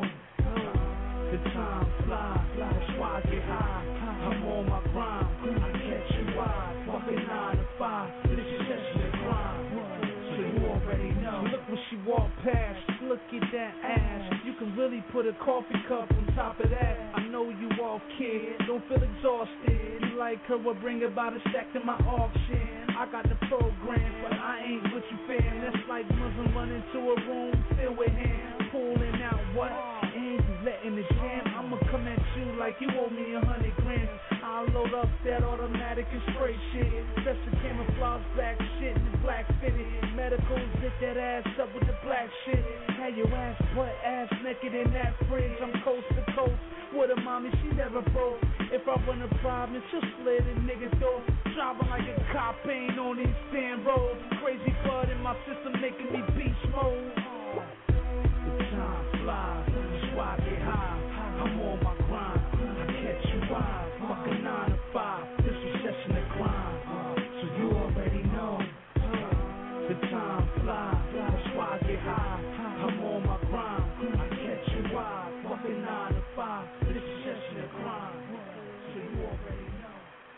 The time flies, that's why I get high. I'm on my grind, I catch you wild. Fuck a 9 to 5, this recession to grind. So you already know. Look when she walk past, look at that ass. You can really put a coffee cup on top of that. I know you all kid, don't feel exhausted. You like her, well bring about a stack to my auction. I got the program, but I ain't what you fam. That's like Muslim running to a room filled with him, pulling out what? And you letting the jam. I'ma come at you like you owe me 100 grams. I'll load up that automatic and spray shit. That's the camouflage black shit and the black fitted. Medicals hit that ass up with the black shit. Had your ass butt ass naked in that fridge. I'm coast to coast with a mommy, she never broke. If I run a problem, she'll slit a nigga throat. Driving like a cop ain't on these damn roads. Crazy blood in my system making me beast mode. The time flies, that's why I get high. I'm on my grind, I catch you wild. Fuck a 9 to 5, this recession to grind. So you already know. The time flies, that's why I get high. I'm on my grind, I catch you wild. Fuck a 9 to 5, this recession to grind. So you already know.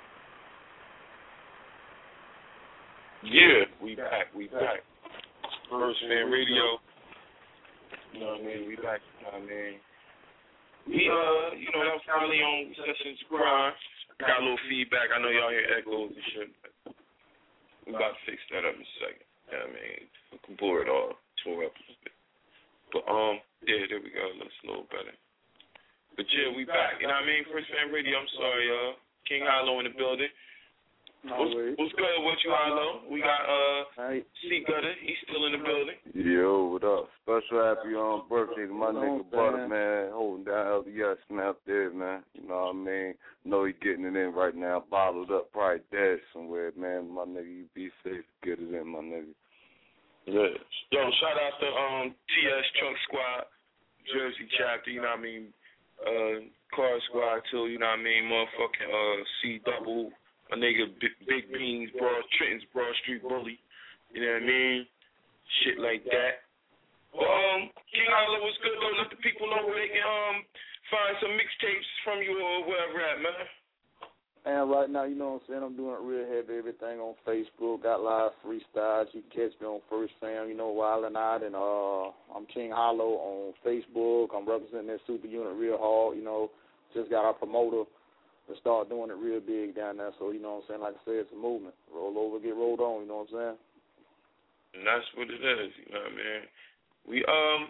Yeah, we back. First Fan Radio. You know what I mean? We back, you know what I mean? We, that was probably on Sessions Grind. Got a little feedback. I know y'all hear echoes and shit. We about to fix that up in a second. You know what I mean? We can pull it all to up a bit. But, yeah, there we go. Looks a little better. But, yeah, we back. You know what I mean? First Fan Radio, I'm sorry, y'all. King Hollow in the building. What's good with you, Hollow? We got C Gutter. He's still in the building. Yo, what up? Special happy birthday to my nigga Butter, man. Holding down LDS, man, up there, man. You know what I mean? Know he getting it in right now, bottled up, probably dead somewhere, man. My nigga, you be safe. Get it in, my nigga. Yeah. Yo, shout out to TS Trunk Squad, Jersey chapter, you know what I mean? Car Squad, too, you know what I mean? Motherfucking C Double. My nigga Big Beans, Trenton's Broad Street Bully. You know what I mean? Shit like that. King Hollow, what's good though? Let the people know where they can find some mixtapes from you or wherever at, man. And right now, you know what I'm saying, I'm doing it real heavy, everything on Facebook. Got live freestyles. You can catch me on First Fam, Wildin' Out. And I'm King Hollow on Facebook. I'm representing that super unit real hard, Just got our promoter to start doing it real big down there. So, you know what I'm saying, like I said, it's a movement. Roll over, get rolled on, you know what I'm saying? And that's what it is, you know what I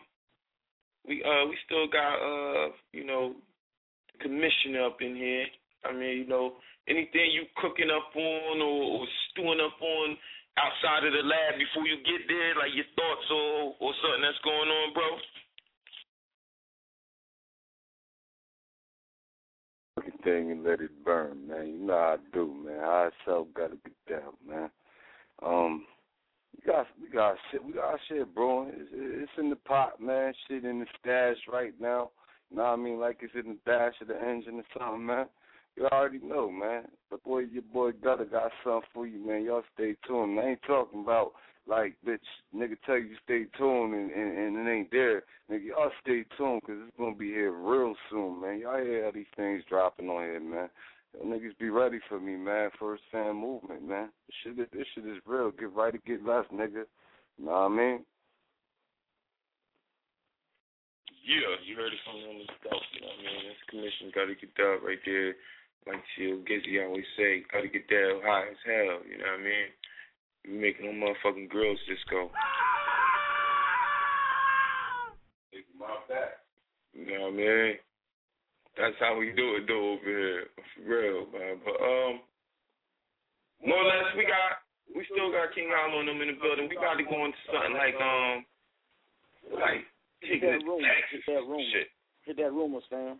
mean? We still got, the commissioner up in here. I mean, you know, anything you cooking up on or stewing up on outside of the lab before you get there, like your thoughts or something that's going on, bro? Everything and let it burn, man. You know how I do, man. I self gotta get down, man. We got shit brewing. It's in the pot, man. Shit in the stash right now. You know what I mean? Like it's in the dash of the engine or something, man. You already know, man. But your boy Gutter got something for you, man. Y'all stay tuned. I ain't talking about like, bitch, nigga tell you stay tuned and it ain't there. Nigga, y'all stay tuned because it's going to be here real soon, man. Y'all hear all these things dropping on here, man. Y'all niggas be ready for me, man. First Fan Movement, man. This shit is real. Get right or get left, nigga. You know what I mean? Yeah, you heard it from on the stuff, you know what I mean? That's commission, got to get that right there. Like Chill Gizzy always say, got to get that high as hell, you know what I mean? You making them motherfucking girls just go. Take them out back. You know what I mean? That's how we do it, though, over here. For real, man. But, more or less, we still got King Hollow and them in the building. We about to go into something like hit that room. Shit. Hit that rumors, fam.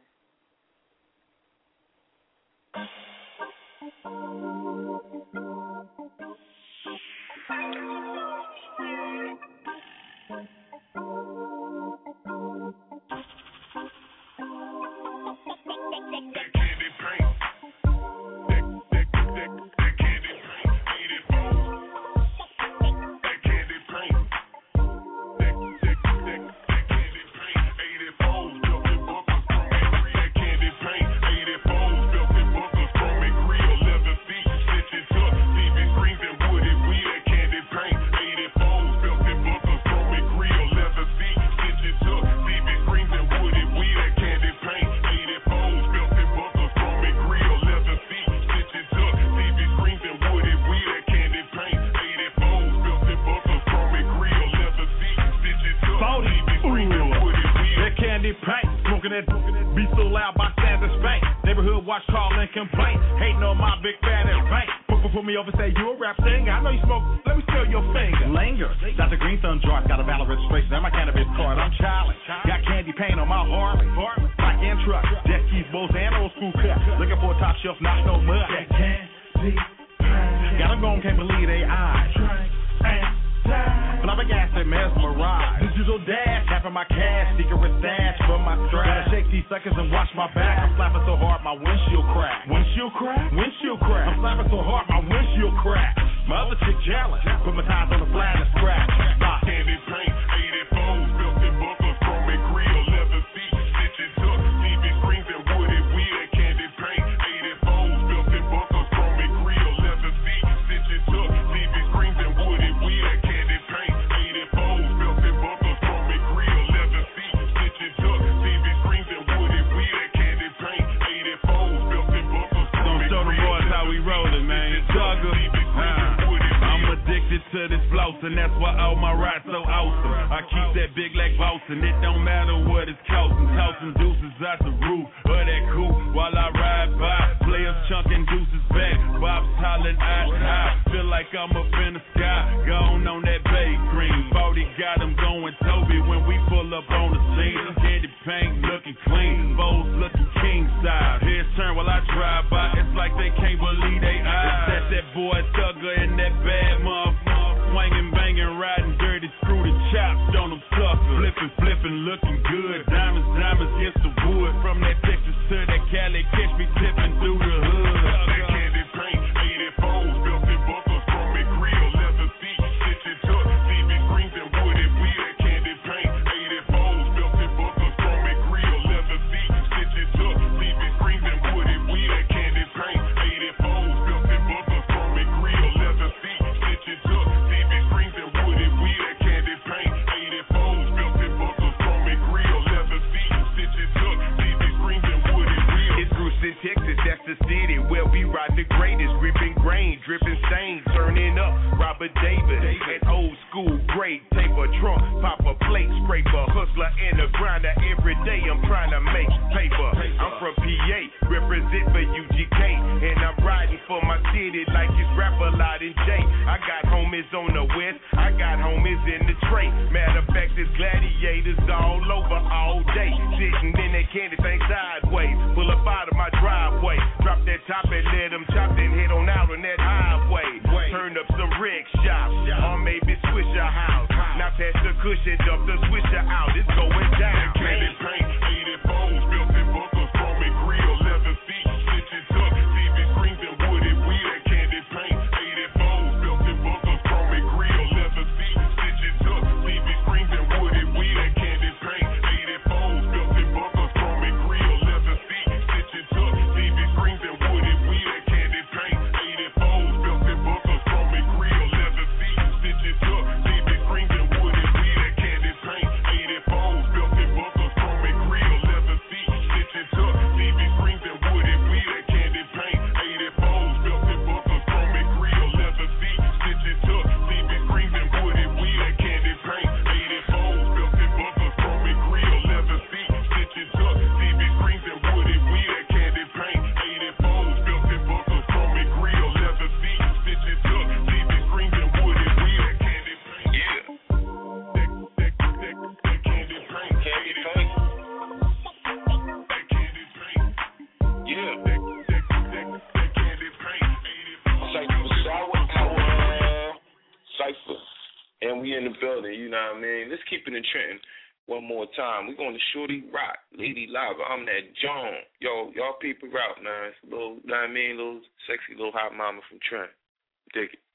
trunk, pop a plate scraper, hustler and a grinder. Every day I'm trying to make paper. I'm from PA, represent for UGK, and I'm riding for my city like it's rapper Lot and J. I got homies on the west, I got homies in the tray. Matter of fact, there's gladiators all over all day, sitting in that candy thing sideways. Pull up out of my driveway, drop that top and let them chop, then head on out on that highway. Turn up some rig shops, or maybe switch a house. Now pass the cushion, dump the swisher out. It's going down. Candy paint, 84s, built in buckles, chrome and grill, leather seats, stitches tuck, TV screens and wooded wheel. That candy paint, 84s, built in buckles, chrome and grill, leather seats, stitches tuck, TV screens and wooded wheel. That candy paint, 84s, built in buckles, chrome and grill, leather seats, stitches tuck, TV screens and wooded wheel. That candy paint, 84s, built in buckles, chrome and grill, leather seats, stitches tuck, TV screens and wooded wheel. That candy paint, 84s, built in buckles, chrome and grill, leather seats, stitches tuck, TV screens and wooded wheel. That candy paint, 84s, built in buckles, chrome and grill, leather seats, stitches tuck, TV screens and wooded wheel. That candy paint, 84s, built in buckles, chrome and grill, leather seats, stitches tuck, TV screens and wooded wheel. That candy paint, 84s, built in buckles, chrome and grill, leather seats, stitches tuck, TV screens and wooded wheel. That candy paint, yeah. That candy paint, Candy paint. that candy paint, Yeah. that candy paint. Cypher Sour Hour. Cypher. And we in the building, you know what I mean? Let's keep it in Trenton one more time. We going to Shorty Rock, Lady Lava. I'm that John. Yo, y'all people out, man. It's a little, you know what I mean? Little sexy little hot mama from Trent. Dig it.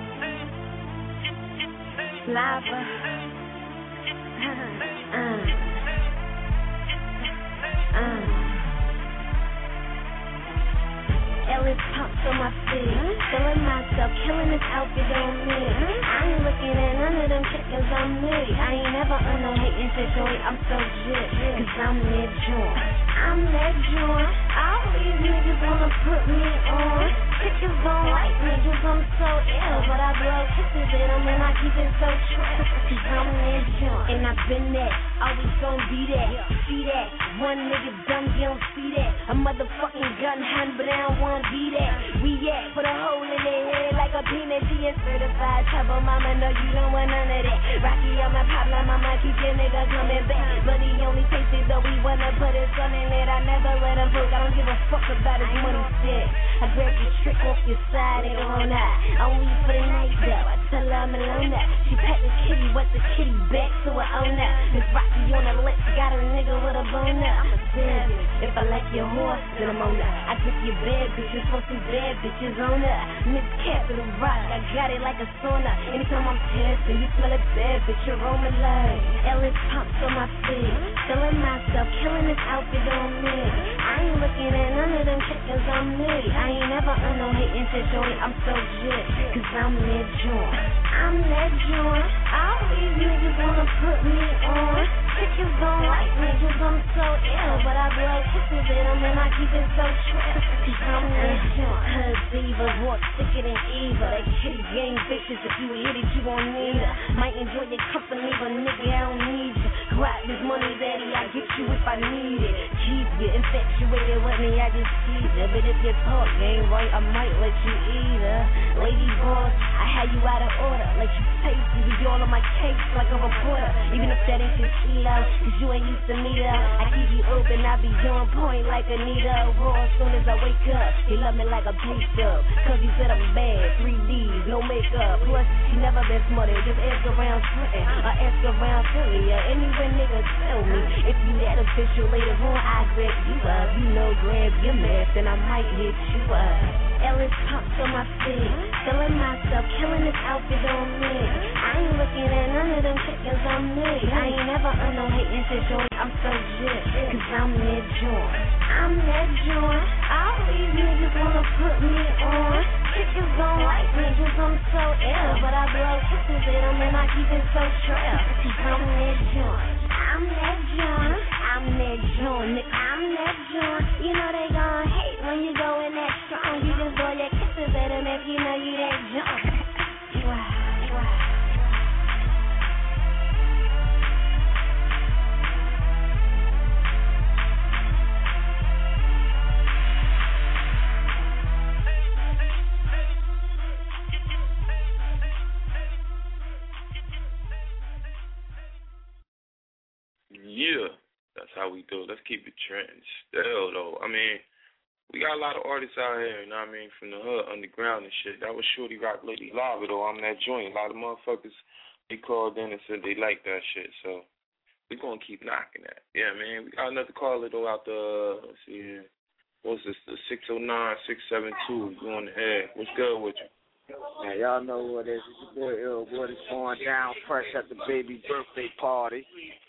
Lava. Ellis pumps on my feet, feeling myself, killing this outfit on me. I ain't looking at none of them chickens on me. I ain't never on no hating situation. I'm so shit, cause I'm that joint. I'm that joint. All these niggas wanna put me on. Chickens don't like me cause I'm so ill, but I blow kisses at them and I keep it so true. Cause I'm that joint, and I've been that. Always gon' be that. See that? One nigga dumb, you don't see that. A motherfucking gun hand, but I don't wanna be that. We at, put a hole in their head like a peanut. She is certified trouble, mama. No, you don't want none of that. Rocky on my problem, mama. Keep your nigga coming back. But he only takes it though. We wanna put his son in it. I never let him book. I don't give a fuck about his money shit. I grab your trick off your side and on out. Only for the night though. I tell her I'm alone now. She pet the kitty, wet the kitty back so I own that. Miss Rocky on the lips, got a nigga with a bone now. I'm a savage. If I like your horse, then I'm on that. I get your bad bitches for some bad bitches on that. Miss Capital Rock, I got it like a sauna. Anytime I'm testing, you smell it bad, bitch, you're on my line. Ellis pumps on my feet, feeling myself, killing this outfit on me. I ain't looking at none of them chickens on me. I ain't never on no hating situation. I'm so shit, cause I'm that joint. I'm that joint. All these niggas wanna put me on. Chickens don't like me cause I'm so ill, but I blow kisses at them and I keep it so true. Cause I'm that joint. Her divas walk sicker than Eva. That kitty gang bitches, if you hit it, you gon' need her. Might enjoy your company, but nigga, I don't need you. Grab this money, daddy, I get you if I need it. Keep you infatuated with me, I just tease her. But if your talk ain't right, I might let you eat her. Lady boss, I had you out of order. Let you taste you, be all on my case like a reporter. Even if that ain't your kilo, cause you ain't used to meet her. I keep you open, I be on point like Anita. Raw as soon as I wake up, he love me like a beast up. Cause he said I'm bad, 3Ds, no makeup. Plus, she never been smarter, just ask around Trenton or ask around Philly or anywhere niggas tell me. If you that official later on, I grab you up. You know, grab your mask and I might hit you up. Ellis pumps on my feet, feeling myself, killing this outfit on me. I ain't looking at none of them chickens on me. I ain't never on no hating situation. I'm so shit, cause I'm that joint. I'm that joint. All these niggas wanna put me on. Chickens don't like me cause I'm so ill, but I blow kisses at them and I keep it so trail. Cause I'm that joint. I'm that joint. I'm that joint, nigga. I'm that joint. You know they gon' hate when you go in that strong. You just blow your kisses at them if you know you that joint. Yeah, that's how we do. Let's keep it trending. Still, though, I mean, we got a lot of artists out here, you know what I mean, from the hood, underground and shit. That was Shorty Rock Lady Lava, though. I'm that joint. A lot of motherfuckers, they called in and said they like that shit, so we going to keep knocking that. Yeah, man. We got another caller, though, out the, let's see here. What's this, the 609-672. You on the air. What's good with you? Now, y'all know what it is. It's your boy Ill. What is going down fresh at the baby birthday party.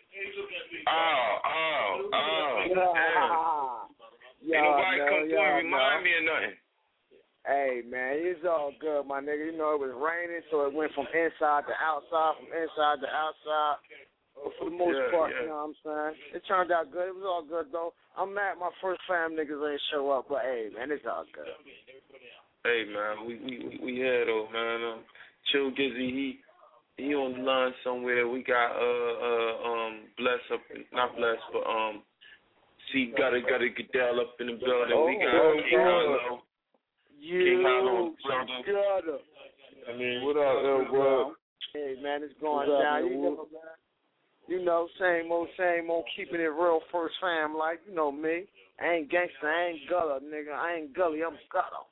Ain't nobody come through and remind me of nothing. Hey, man, it's all good, my nigga. You know, it was raining, so it went from inside to outside, from inside to outside. But for the most part, you know what I'm saying? It turned out good. It was all good, though. I'm mad my first fam niggas ain't show up, but, hey, man, it's all good. Hey, man, we here, though, man. Chill Gizzy, he on the line somewhere. We got, Bless up, not Bless, but, see, gotta get down up in the building. We got King Hollow. King Hollow, brother. I mean, what up, bro? Hey, man, it's going down. You know, same old, keeping it real first fam, like, you know me. I ain't gangster, I ain't gutter, nigga. I ain't gully, I'm gutter.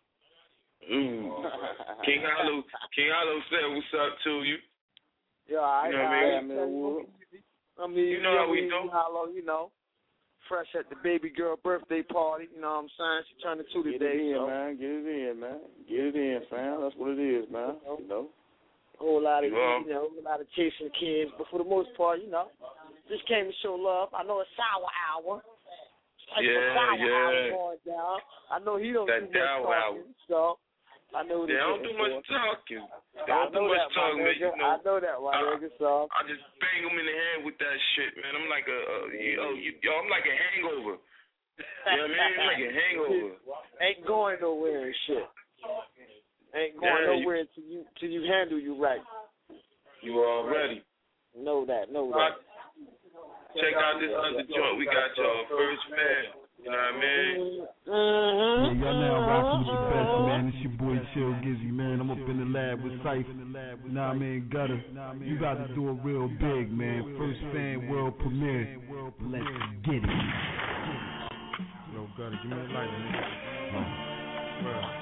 King Hollow said what's up to you. Yeah, you know what I mean, you know how we do. Hollow, you know. Fresh at the baby girl birthday party, you know what I'm saying? She turned 2 today. Get it in, man. Get it in, man. Get it in, fam. That's what it is, man. You know. Whole lot of, a lot of chasing kids, but for the most part, you know, just came to show love. I know it's sour hour. Hour going down. I know he don't that do much talking, so I know they don't do much talking. They don't do much talking, man. You know, I know that, my nigga. So I just bang him in the head with that shit, man. I'm like I'm like a hangover. You know what I mean? I'm like a hangover. Ain't going nowhere and shit. Ain't going nowhere till you handle you right. You already know that. Check out this other joint. We got y'all first fan. You know what I mean? Yeah, y'all now rocking with the best, man. It's your boy Chill Gizzy, man. I'm up in the lab with Cypher. Nah, man, Gutter. You got to do it real big, man. First fan world premiere. Let's get it. Yo, Gutter, give me a light, nigga.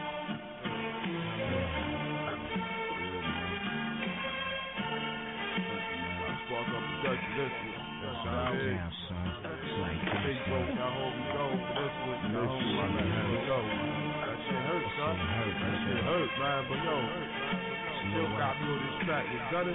Spark up the Dutch, this one. Down, son. Big bro, I hope we go for this one. Here we go. That shit hurt, son. That shit hurt, man. But yo, still got me on this track with Gutter.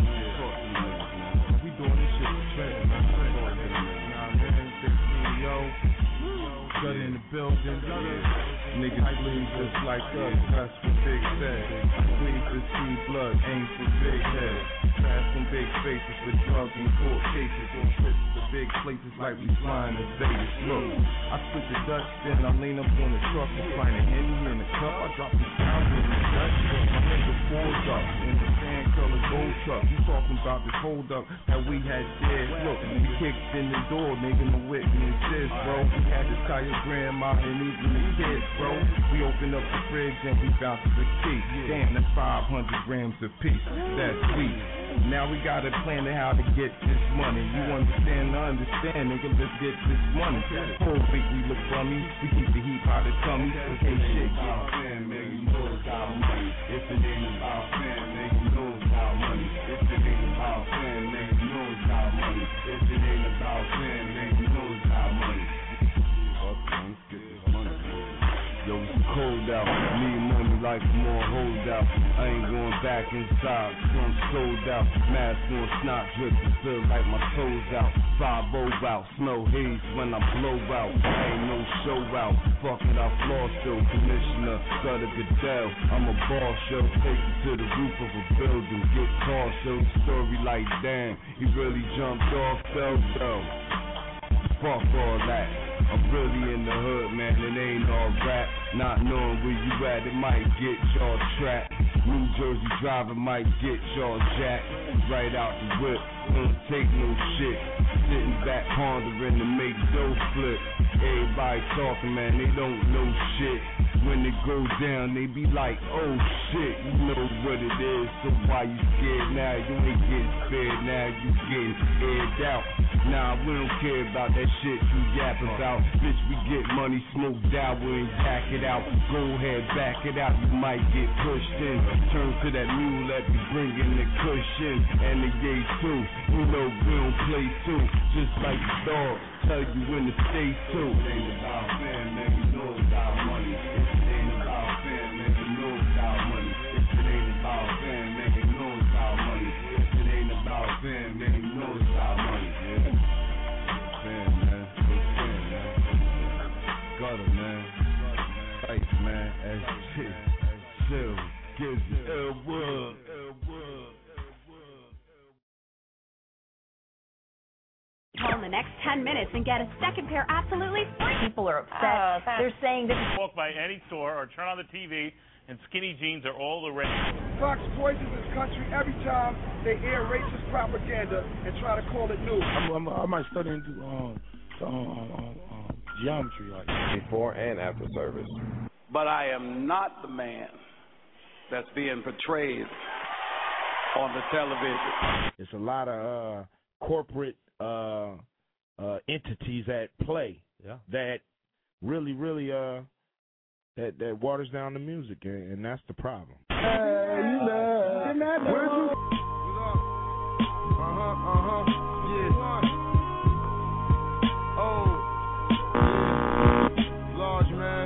We doing this shit for Trenton, man. You know what I mean? Big CEO. Gutter in the building. Niggas bleed just like us. That's what Big said. Bleed to see blood, aim for big heads. Pass some big faces for drugs and court cases. On trips to big places like we flying to Vegas. Look, I split the Dutch, then I lean up on the truck and find a Henny in the cup. I drop the pound in the Dutch truck. My nigga falls up in the sand color gold truck. You talking about this hold up that we had dead. Look, we kicked in the door, nigga, no witness this, bro. We had to tie your grandma and even the kids, bro. We opened up the fridge and we bounced the key. Damn, that's 500 grams a piece. That's sweet. Now we got a plan to how to get this money. You understand, nigga, let's get this money. Whole week we look funny, we keep the heat by the tummy. Okay, shit, about fan, nigga, you know it's our money. If it ain't about fan, nigga, you know it's our money. If it ain't about fan, nigga, you know it's our money. If it ain't about fan, nigga, you know it's our money. Okay, let's get this money. Yo, it's cold out, need money like more hold out. I ain't going back inside, I'm sold out. Mask on, snot dripping, feel like my toes out. 5-0 out, smell haze when I blow out. Ain't no show out, fuck it, I floor show. Commissioner, Gutter Goodell, I'm a boss show. Take you to the roof of a building, get car show. Story like damn, he really jumped off, fell down. Fuck all that. I'm really in the hood, man, it ain't all rap. Not knowing where you at, it might get y'all trapped. New Jersey driver might get y'all jacked. Right out the whip, don't take no shit. Sitting back pondering to make dough flip. Everybody talking, man, they don't know shit. When it goes down, they be like, oh shit, you know what it is. So why you scared now? You ain't getting spared now, you getting aired out. Nah, we don't care about that shit you yap about. Bitch, we get money smoked out, we ain't back it out. Go ahead, back it out, you might get pushed in. Turn to that mule that be bringing the cushion. And the gate too, you know we don't play too. Just like the dog, tell you when to stay too. It ain't about fam, man, you know it's about money. If it ain't about fam, man, you know it's about money. If it ain't about fam, man, you know it's about money. If it ain't about fam, man, you know it's about money. Yeah. Fam, man. Fam, man. Gutter, man. Fight, man. SG. Chill. Gives it. Elwood. Call in the next 10 minutes and get a second pair absolutely free. People are upset. They're saying this is... Walk by any store or turn on the TV and skinny jeans are all the rage. Fox poisons this country every time they air racist propaganda and try to call it news. I might study into geometry, like before and after service. But I am not the man that's being portrayed on the television. It's a lot of corporate entities at play that really that waters down the music, and that's the problem. Hey, you know, where'd you? Large man.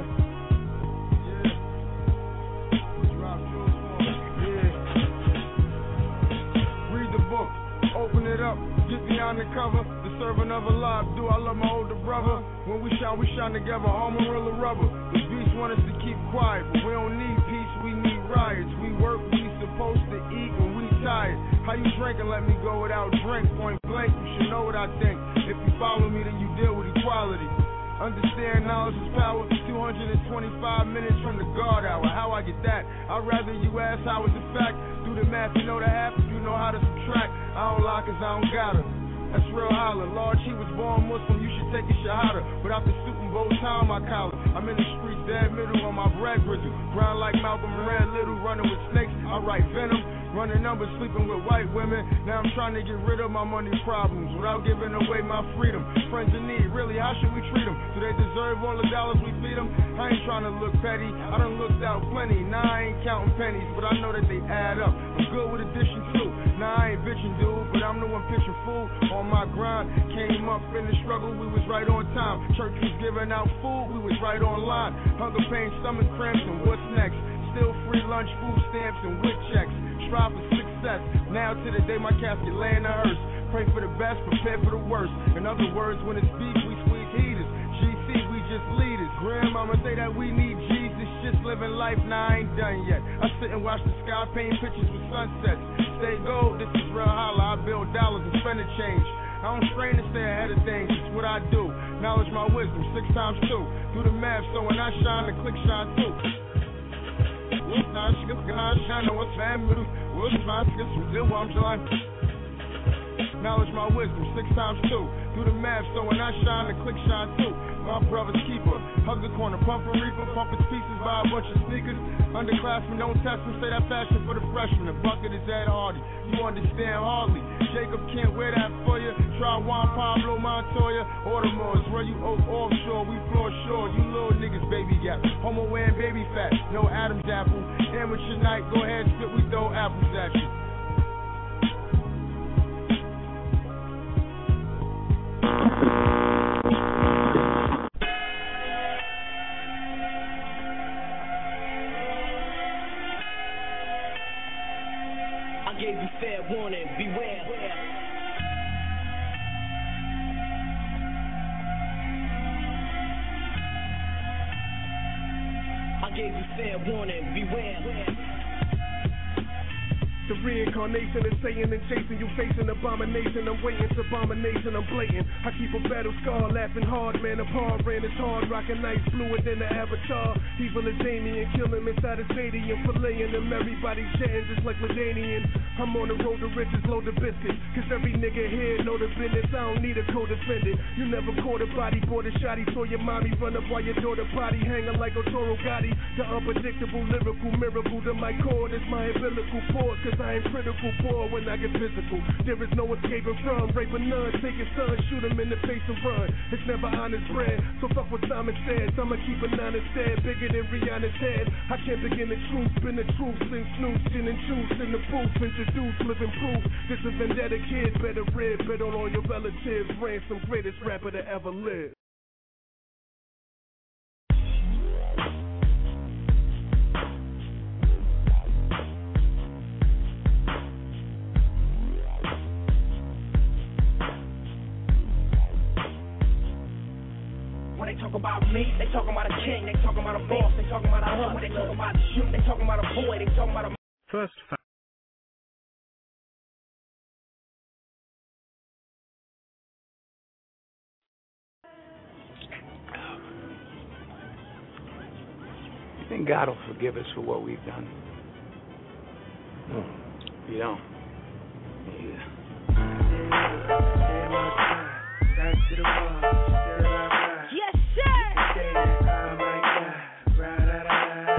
Read the book, open it up, get behind the cover. The servant of Allah, do I love my older brother? When we shine together, armor of rubber. The beast want us to keep quiet, but we don't need peace, we need riots. We work, we supposed to eat when we tired. How you drink and let me go without drink? Point blank, you should know what I think. If you follow me, then you deal with equality. Understand knowledge is power. 225 minutes from the guard hour. How I get that? I'd rather you ask how is the fact. Do the math, you know the half. If you know how to subtract, I don't lie cause I don't got her. That's real holler. Lord, she was born Muslim, you should take a shahada. Without the suit and bow tie on my collar. I'm in the streets dead middle on my bread grizzle. Brown like Malcolm and Red Little, running with snakes. I write venom. Running numbers, sleeping with white women. Now I'm trying to get rid of my money problems without giving away my freedom. Friends in need, really, how should we treat them? Do they deserve all the dollars we feed them? I ain't trying to look petty, I done looked out plenty. Now I ain't counting pennies, but I know that they add up. I'm good with addition too. Now I ain't bitching, dude, but I'm the one pitching food on my grind. Came up in the struggle, we was right on time. Church was giving out food, we was right on line. Hunger pain, stomach cramps, and what's next? Still free lunch, food stamps, and WIC checks. Strive for success. Now to the day my casket lay in the hearse. Pray for the best, prepare for the worst. In other words, when it's beef, we squeeze heaters. GC, we just leaders. Grandmama say that we need Jesus. Just living life, now I ain't done yet. I sit and watch the sky, paint pictures with sunsets. Stay gold, this is real holla. I build dollars and spend a change. I don't strain to stay ahead of things, it's what I do. Knowledge my wisdom, 6 times 2. Do the math, so when I shine, the click shine too. What's my skip, God, shine, what's family? What's my skip, still I'm trying. Knowledge my wisdom, 6 times 2. Do the math, so when I shine, the click shine too. My brother's keeper, hug the corner, pump a reaper, pump his pieces by a bunch of sneakers. Underclassmen don't test them, say that fashion for the freshmen. The bucket is Ed Hardy, you understand hardly. Jacob can't wear that for you. Try Juan Pablo Montoya, Audemars, where you oak offshore, we floor shore. You little niggas baby gap, homo wearing baby fat, no Adam's apple. Amateur night, go ahead, spit, we throw apples at you. I gave you fair warning, beware. I gave you fair warning, beware. The reincarnation is saying and chasing you, facing abomination. I'm waiting to abomination, I'm blatant. I keep a battle scar, laughing hard, man. Apart, ran it's hard, rocking nice, fluid than the avatar. Evil as Damien, kill him inside a stadium, filleting them. Everybody's jetting just like Ladanian. I'm on the road to riches, load of biscuits. Cause every nigga here know the business. I don't need a co-defendant. You never caught a body, bought a shotty. Saw your mommy run up while your daughter body hanging like a Toro Gotti. The unpredictable lyrical miracle to my cord is my umbilical port. Cause I am critical, poor when I get physical. There is no escaping from rape or none. Take your son, shoot him in the face and run. It's never honest bread, so fuck what Simon said. I'ma keep it on instead, bigger than Rihanna's head. I can't begin the truth, spin the truth, sing snooze, gin and juice in the booth, introduce, living proof. This is Vendetta Kid, better red, bet on all your relatives. Ransom, greatest rapper to ever live. When they talk about me, they talking about a king, they talking about a boss, they talking about a hood. When they talk about the shoot, they talking about a boy, they talking about a First fact. You think God will forgive us for what we've done? You don't? Yeah. Back to the wall, still I ride. Yes, sir. Say that I might die. Ra-da-da-da.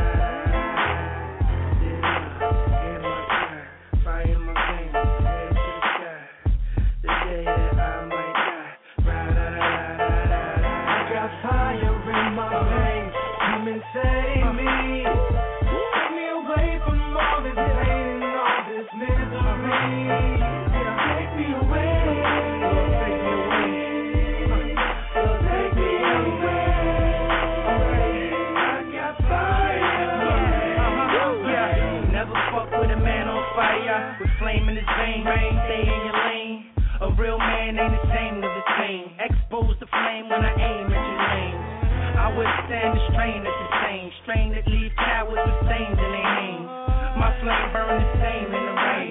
In my car, fire in my veins, head to the sky. The day that I might die. Ra-da-da-da-da-da. I got fire in my veins. Come and save me. Take me away from all this pain and all this misery. Take me away. Take me away. with flame in his vein, stay in your lane. A real man ain't ashamed of his pain. Expose the flame when I aim at your lane. I withstand the strain that's the same. Strain that leave cowards with stains in their names. My flame burn the same in the rain.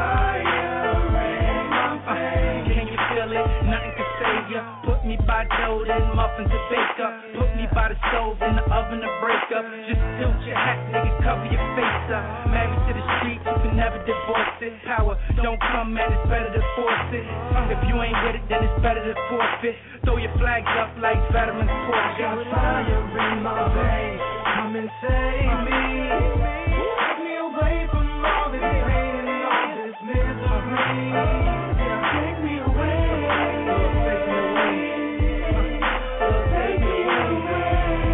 Can you feel it? Nothing can save ya. Put me by dough, then muffins to bake up. Put me by the stove, in the oven to break up. Just tilt your hat, nigga, cover your face up. Married to the streets, you can never divorce it. Power don't come, man, it's better to force it. If you ain't with it, then it's better to forfeit. Throw your flags up like veterans portion. Got fire in my veins, come and save me. Take me away from all this pain and all this misery. Take me away. Take me away. Take me away.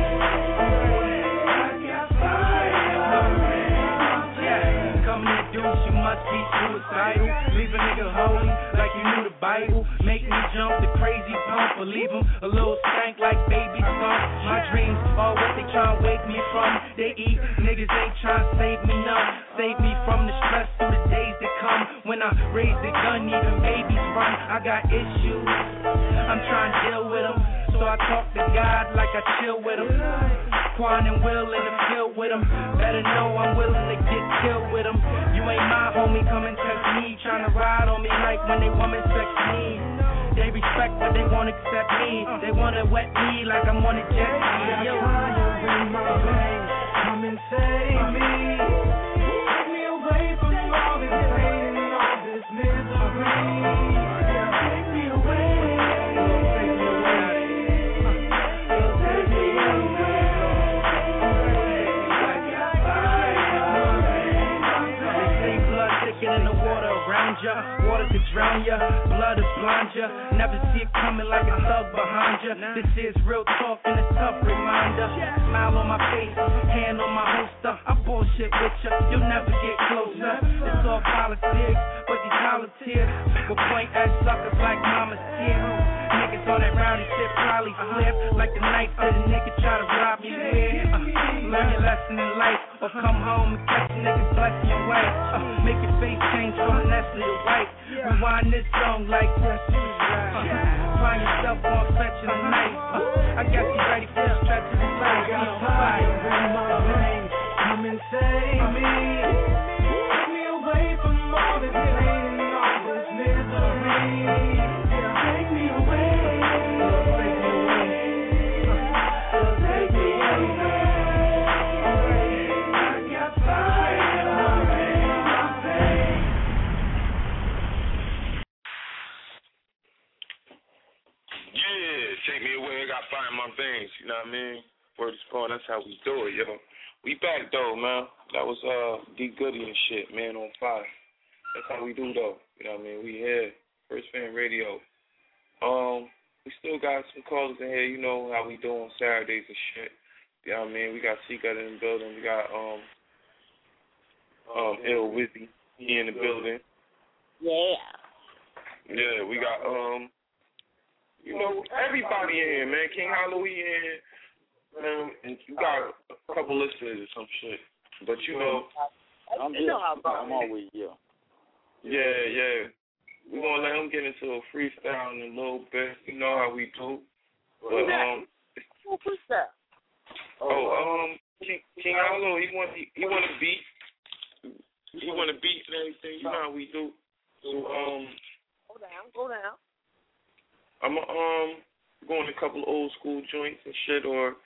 I got fire in my veins. Yeah, coming to deuce, you must be suicidal. Leave a nigga holy like you knew the Bible. Make me jump the crazy pump or leave him a little stank like baby skunk. My dreams are what they tryna wake me from. They eat, niggas ain't tryna save me none. Save me from the stress through the days that come. When I raise the gun, even babies run. I got issues, I'm trying to deal with them. So I talk to God like I chill with him. Quan and Will in the field with him. Better know I'm willing to get killed with him. You ain't my homie, come and test me. Tryna ride on me like when they woman sex me. They respect but they won't accept me. They wanna wet me like I'm on a jet ski. Yo. Fire in my veins, come and save me. Take me away from all this pain and all this misery. Take me away. Take me away. Take me away. I got fire in my veins. They say blood thicker than the water around ya. Water could drown ya, blood is blind ya. Never see it coming like a thug behind ya. This is real talk and a tough reminder. Smile on my face, hand on my holster. I bullshit with ya, you'll never get closer. It's all politics, but these politics will point at suckers like mama's kid. Niggas on that rowdy shit probably flip like the night that a nigga try to rob me with. Learn your lesson in life, or come home and catch a nigga blessing your wife. Make your face change from Nestle to white. Rewind this song like find yourself on fetching a knife. I got you ready for the stretch of this life. I got fire in my veins, come and save me. Take me away from all this pain and all this misery. Take me away. Take me away. Take me away. I got fire in my veins. Yeah, take me away. I got fire in my veins. You know what I mean? Word is born. That's how we do it, yo. We back though, man. That was D Goody and shit, man on fire. That's how we do though. You know what I mean? We here, First Fan Radio. We still got some callers in here. You know how we do on Saturdays and shit. You know what I mean? We got Seagut in the building. We got Ill Wizzy. He in the building. Yeah. Yeah, we got you know, everybody in here, man. King Hollow in here. And you got a couple listeners or some shit. But you know, I'm always here. Yeah. We're gonna let him get into a freestyle in a little bit. You know how we do. But freestyle. King Hollow, he want a beat. He want a beat and everything. You know how we do. So Go down. I'm going to a couple of old school joints and shit, or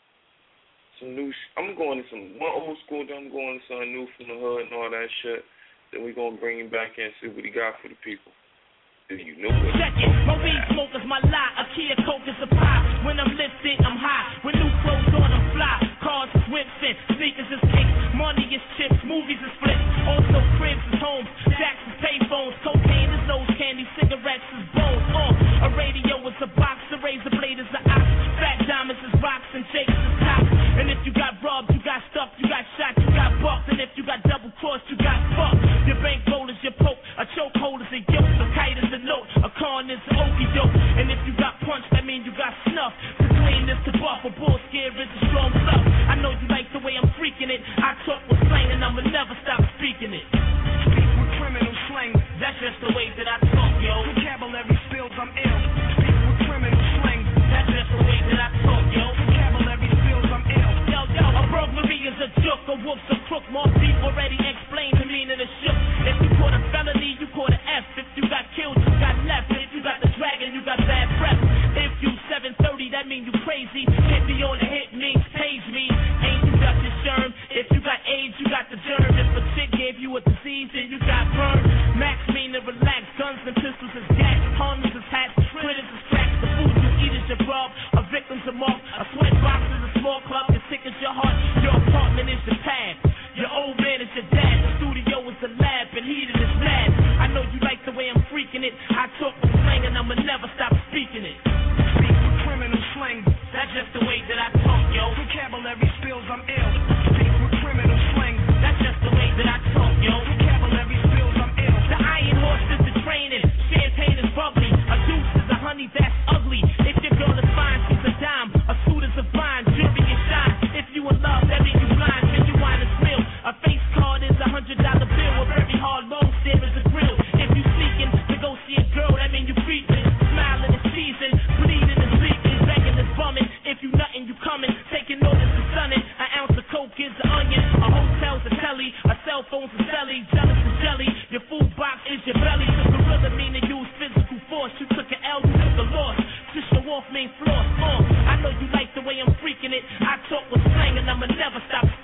some new. I'm going to one old school, then I'm going to something new from the hood and all that shit. Then we're going to bring him back in and see what he got for the people. If you know it. Check it. My weed smoke is my lie. A Kia Coke is a pie. When I'm lifted, I'm high. With new clothes on, I'm fly. Cars is whips and sneakers is kicks. Money is chips. Movies is flips. Also cribs is homes. Jacks is payphones. Cocaine is nose candy. Cigarettes is bones. A radio is a box. A razor blade is an ox. Fat diamonds is rocks and jakes is cops. And if you got robbed, you got stuffed, you got shot, you got bucked. And if you got double crossed, you got fucked. Your bankroll is your poke. A chokehold is a yoke. A kite is a note. A con is an okie doke. And if you got punched, that means you got snuff. To clean this to buff. A bull scare is a strong bluff. I know you like the way I'm freaking it. I talk with slang and I'ma never stop speaking it. Speak with criminal slang. That's just the way that I talk, yo. Vocabulary spills, I'm ill. Speak with criminal slang. That's just the way that I talk, yo. Vocabulary spills, I'm ill. Yo, a burglary is a joke. A wolf's a crook. More people already explained the meaning of shook. If you caught a felony, you caught an F. If you got killed, you got left. If you got the dragon, you got bad breath. If you 730, that means you crazy. Hit me on the hit means page me. Ain't you got the germ? If you got AIDS, you got the germ. If a chick gave you a disease, then you got burned. Max mean to relax. Guns and pistols is gas. Harness is hats. Critters is cracks. The food you eat is your grub. A victim's a mark. A sweat box is a small club. As sick as your heart. Your apartment is your pad. Your old man is your dad. The studio is the lab. And heated is mad. I know you like the way I'm freaking it. I talk with slang and I'ma never stop speaking it. Speak with criminal slang. That's just the way that I talk, yo. Vocabulary spills, I'm ill. Speak with criminal slang. That's just the way that I talk, yo. Vocabulary spills, I'm ill. The iron horse is the training. Champagne is bubbly. A deuce is a honey that's ugly. If your girl is fine, she's a dime. A suit is a vine. Jury is shine. If you in love, that means you blind. Genuine is real. A face card is $100 bill. A very hard long stare is a grill. If you sneaking to go see a girl, that means you creeping. Smiling is teasing. Bleeding is leaking. Begging is bumming. If you nothing, you coming. Taking notice is stunning. An ounce of coke is an onion. A hotel's a telly. A cell phone's a celly. Jealous is jelly. Your food box is your belly. The gorilla mean to use physical force. You took an L, you took a loss. To show off mean floss. I know you like the way I'm freaking it. I talk with slang and I'ma never stop speaking.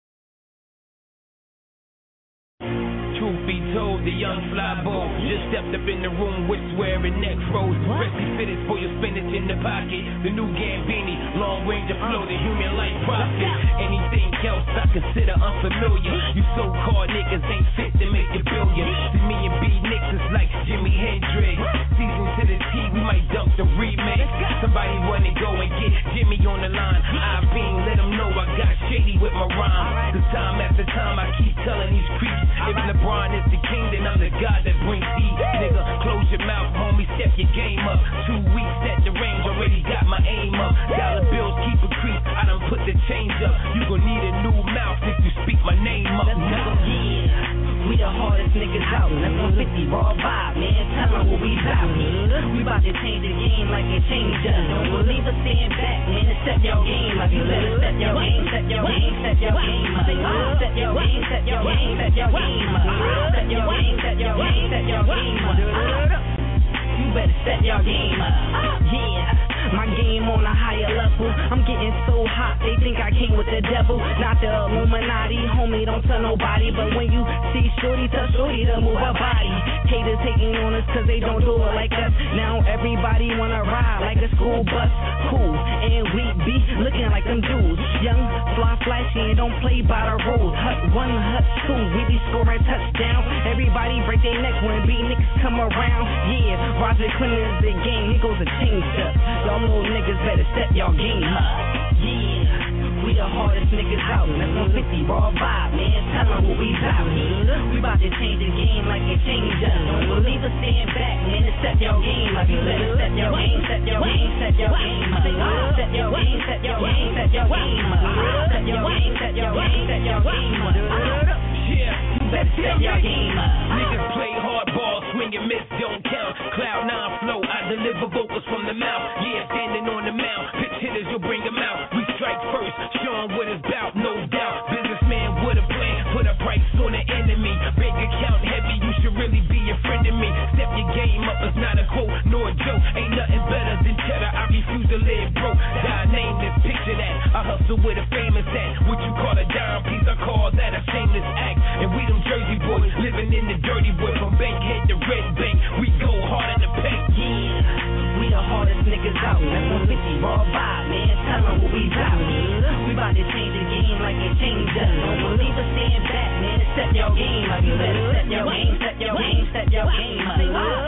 Truth be told, the young fly ball just stepped up in the room with swearing neck froze. Freshly fitted for your spinach in the pocket. The new Gambini, long range of flow, the human life profit. Anything else I consider unfamiliar. You so-called niggas ain't fit to make a billion. See me and B Nicks is like Jimi Hendrix. Season to the T, we might dump the remix. Somebody wanna go and get Jimmy on the line. I been let them know I got shady with my rhyme. Cause time after time I keep telling these creeps, if LeBron is the king, then I'm the god that brings heat. Nigga, close your mouth, homie, step your game up. 2 weeks at the range, already got my aim up. Dollar bills keep a creep, I done put the change up. You gon' need a new mouth if you speak my name up. Yeah, we the hardest niggas out. That's 150 raw vibe, man. Tell them what we about. We about to change the game like it changed us. Don't believe us, stand back, man. Step your game up. You better step your game, step your game, step your game up. Step your game, step your game, step your game up. Step your game, step your game, step your game up. You better step your game up. Yeah. my game on a higher level. I'm getting so hot, they think I came with the devil. Not the Illuminati, homie, don't tell nobody. But when you see shorty, tell shorty to move her body. Haters hating on us cause they don't do it like us. Now everybody wanna ride like a school bus. Cool, and we be looking like them dudes. Young, fly, flashy, and don't play by the rules. Hut 1, hut 2, we be scoring touchdowns. Everybody break their neck when big niggas come around. Yeah, Roger Clemens the game, he goes to change up. Y'all know niggas better step y'all game up. Yeah, we the hardest niggas out. That's 150 raw vibe, man. Tell them what we about. We about to change the game like it changed us. Don't believe us, stand back, man. Step your game up. You better step your game, step your game, step your game up. Step your game, step your game, step your game up. Step your game, step your game, step your game up. Yeah, you better step your game up. Niggas play hardball, swing and miss, don't count. Cloud 9 flow, I deliver vocals from the mouth. Yeah, standing on the mount, pitch hitters, you'll bring them out. We strike first, showing what it's about, no doubt. Businessman with a plan, put a price on the enemy. Bank account heavy, you should really be a friend of me. Step your game up, it's not a quote nor a joke. Ain't nothing better than cheddar, I refuse to live broke. Die nameless, picture that, I hustle with a famous act. What you call a dime piece, I call that a shameless act. And we them Jersey boys, living in the dirty wood. From Bankhead to Red Bank, we go hard in the paint. Yeah, we the hardest niggas out. That's 150 raw vibe, man. Tell them what we about. We about to change the game like it changed us. Don't believe us, stand back, man. Step your game up. You better step your game, step your game, step your game up.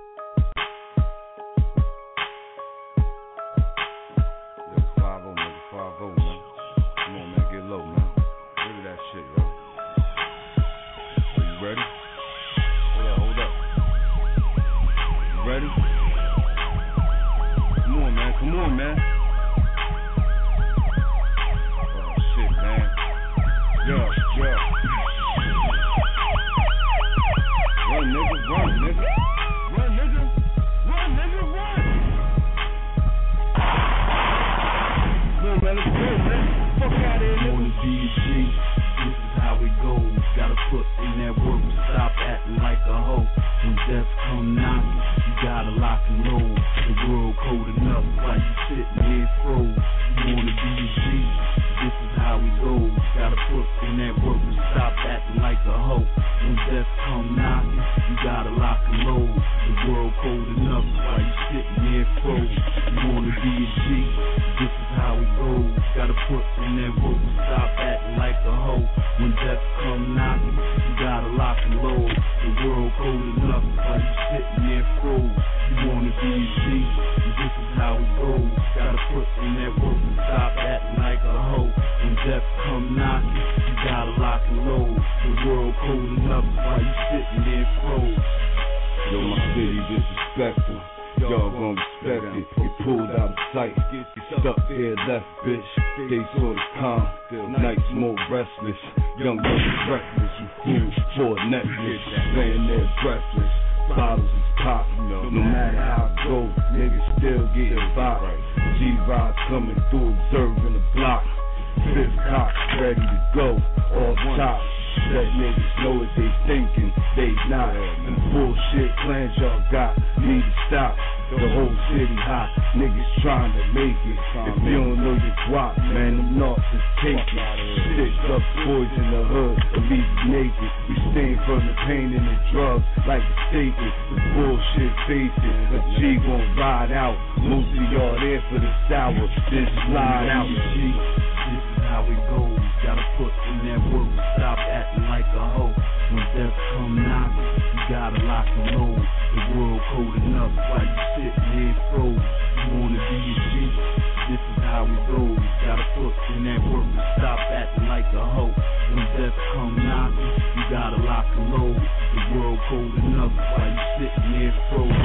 Come on, man. Oh, shit, man. Yeah. Run, nigga, run, nigga. Run, nigga. Run, nigga, run. Come on, man, let's go, man. Fuck out of here, nigga. On the DG, this is how it goes. Gotta put in that work and stop acting like a hoe. When death come knocking, you gotta lock and load. The world cold enough while you sitting here froze. You wanna be a G, this is how it goes. Gotta put in that work and stop acting like a hoe. When death come knocking, you gotta lock and load. The world cold enough while you sitting here froze. You wanna be a G, this is how it goes. Gotta put in that work and stop acting like a hoe. When death come knocking, you gotta lock and load. The world cold enough while you sitting there froze. You wanna be a G, this is how it goes. Gotta put in that work and stop acting like a hoe. When death come knocking, you gotta lock and load. The world cold enough while you sitting there froze. Yo, my city disrespectful. Y'all gon' respect it. Get pulled out of sight. Get stuck there left, bitch. They sort of calm. Nights more restless. Young niggas reckless. You fool for a necklace. Laying there breathless. Bottles is poppin', no matter how it goes, niggas still getting by. G-Rod coming through, observing the block. Fifth cop ready to go, all top. Let niggas know what they thinking, they not. The bullshit plans y'all got, need to stop. The whole city hot, niggas trying to make it. If you don't know your guap, man, them knocks is taking. Stick up boys in the hood, or leave you naked. We stain from the pain and the drugs, like a statement. The bullshit faces, a G gon' ride out. Most of y'all there for the sour, then slide out. This is how it goes. Gotta put in that work and stop acting like a hoe. When death come knocking, you gotta lock and load. The world cold enough while you sitting here froze. You wanna be a G, this is how it goes. Gotta put in that work and stop acting like a hoe. When death come knocking, you gotta lock and load. The world cold enough while you sitting here froze.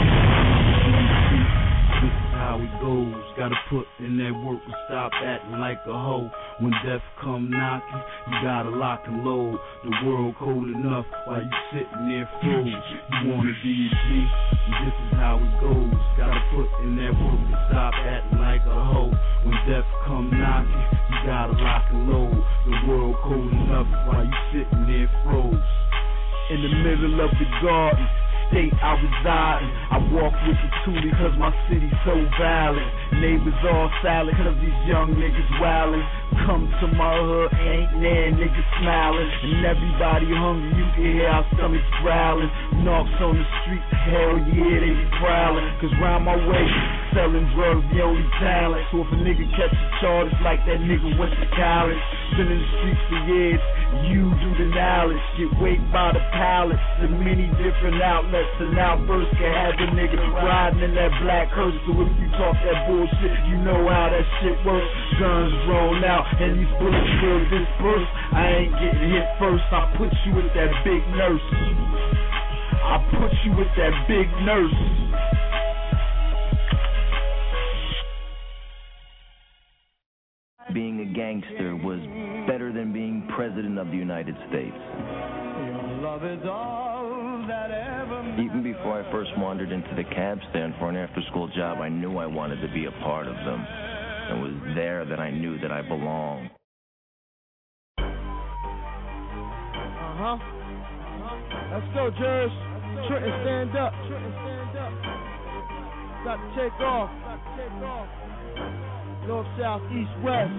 This is how it goes. Gotta put in that work and stop acting like a hoe. When death come knocking, you gotta lock and load. The world cold enough while you sitting there froze. You wanna be a G, this is how it goes. Gotta put in that work and stop acting like a hoe. When death come knocking, you gotta lock and load. The world cold enough while you sitting there froze. In the middle of the garden, state I reside in. I walk with the Thule cause my city's so violent. Neighbors all silent cause these young niggas wildin'. Come to my hood, ain't there niggas smiling. And everybody hungry, you can hear our stomachs growling. Knocks on the street, hell yeah, they be prowling. Cause round my way, selling drugs the only talent. So if a nigga catch a charge, it's like that nigga went to college. Been in the streets for years, you do the knowledge. Get weighed by the pallets, the many different outlets. An outburst can have the nigga riding in that black hearse. So if you talk that bullshit, you know how that shit works. Guns roll out and these bullets will disperse. I ain't getting hit first, I put you with that big nurse. I put you with that big nurse. Being a gangster was better than being president of the United States. Even before I first wandered into the cab stand for an after-school job, I knew I wanted to be a part of them. It was there that I knew that I belonged. Let's go, Jers. Trenton, stand up. Got to take off. North, south, east, west.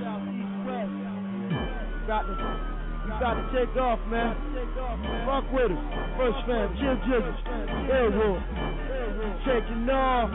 Got to take off, man. Rock with us. First fam, Jim Jizzles, Airwood. Taking off.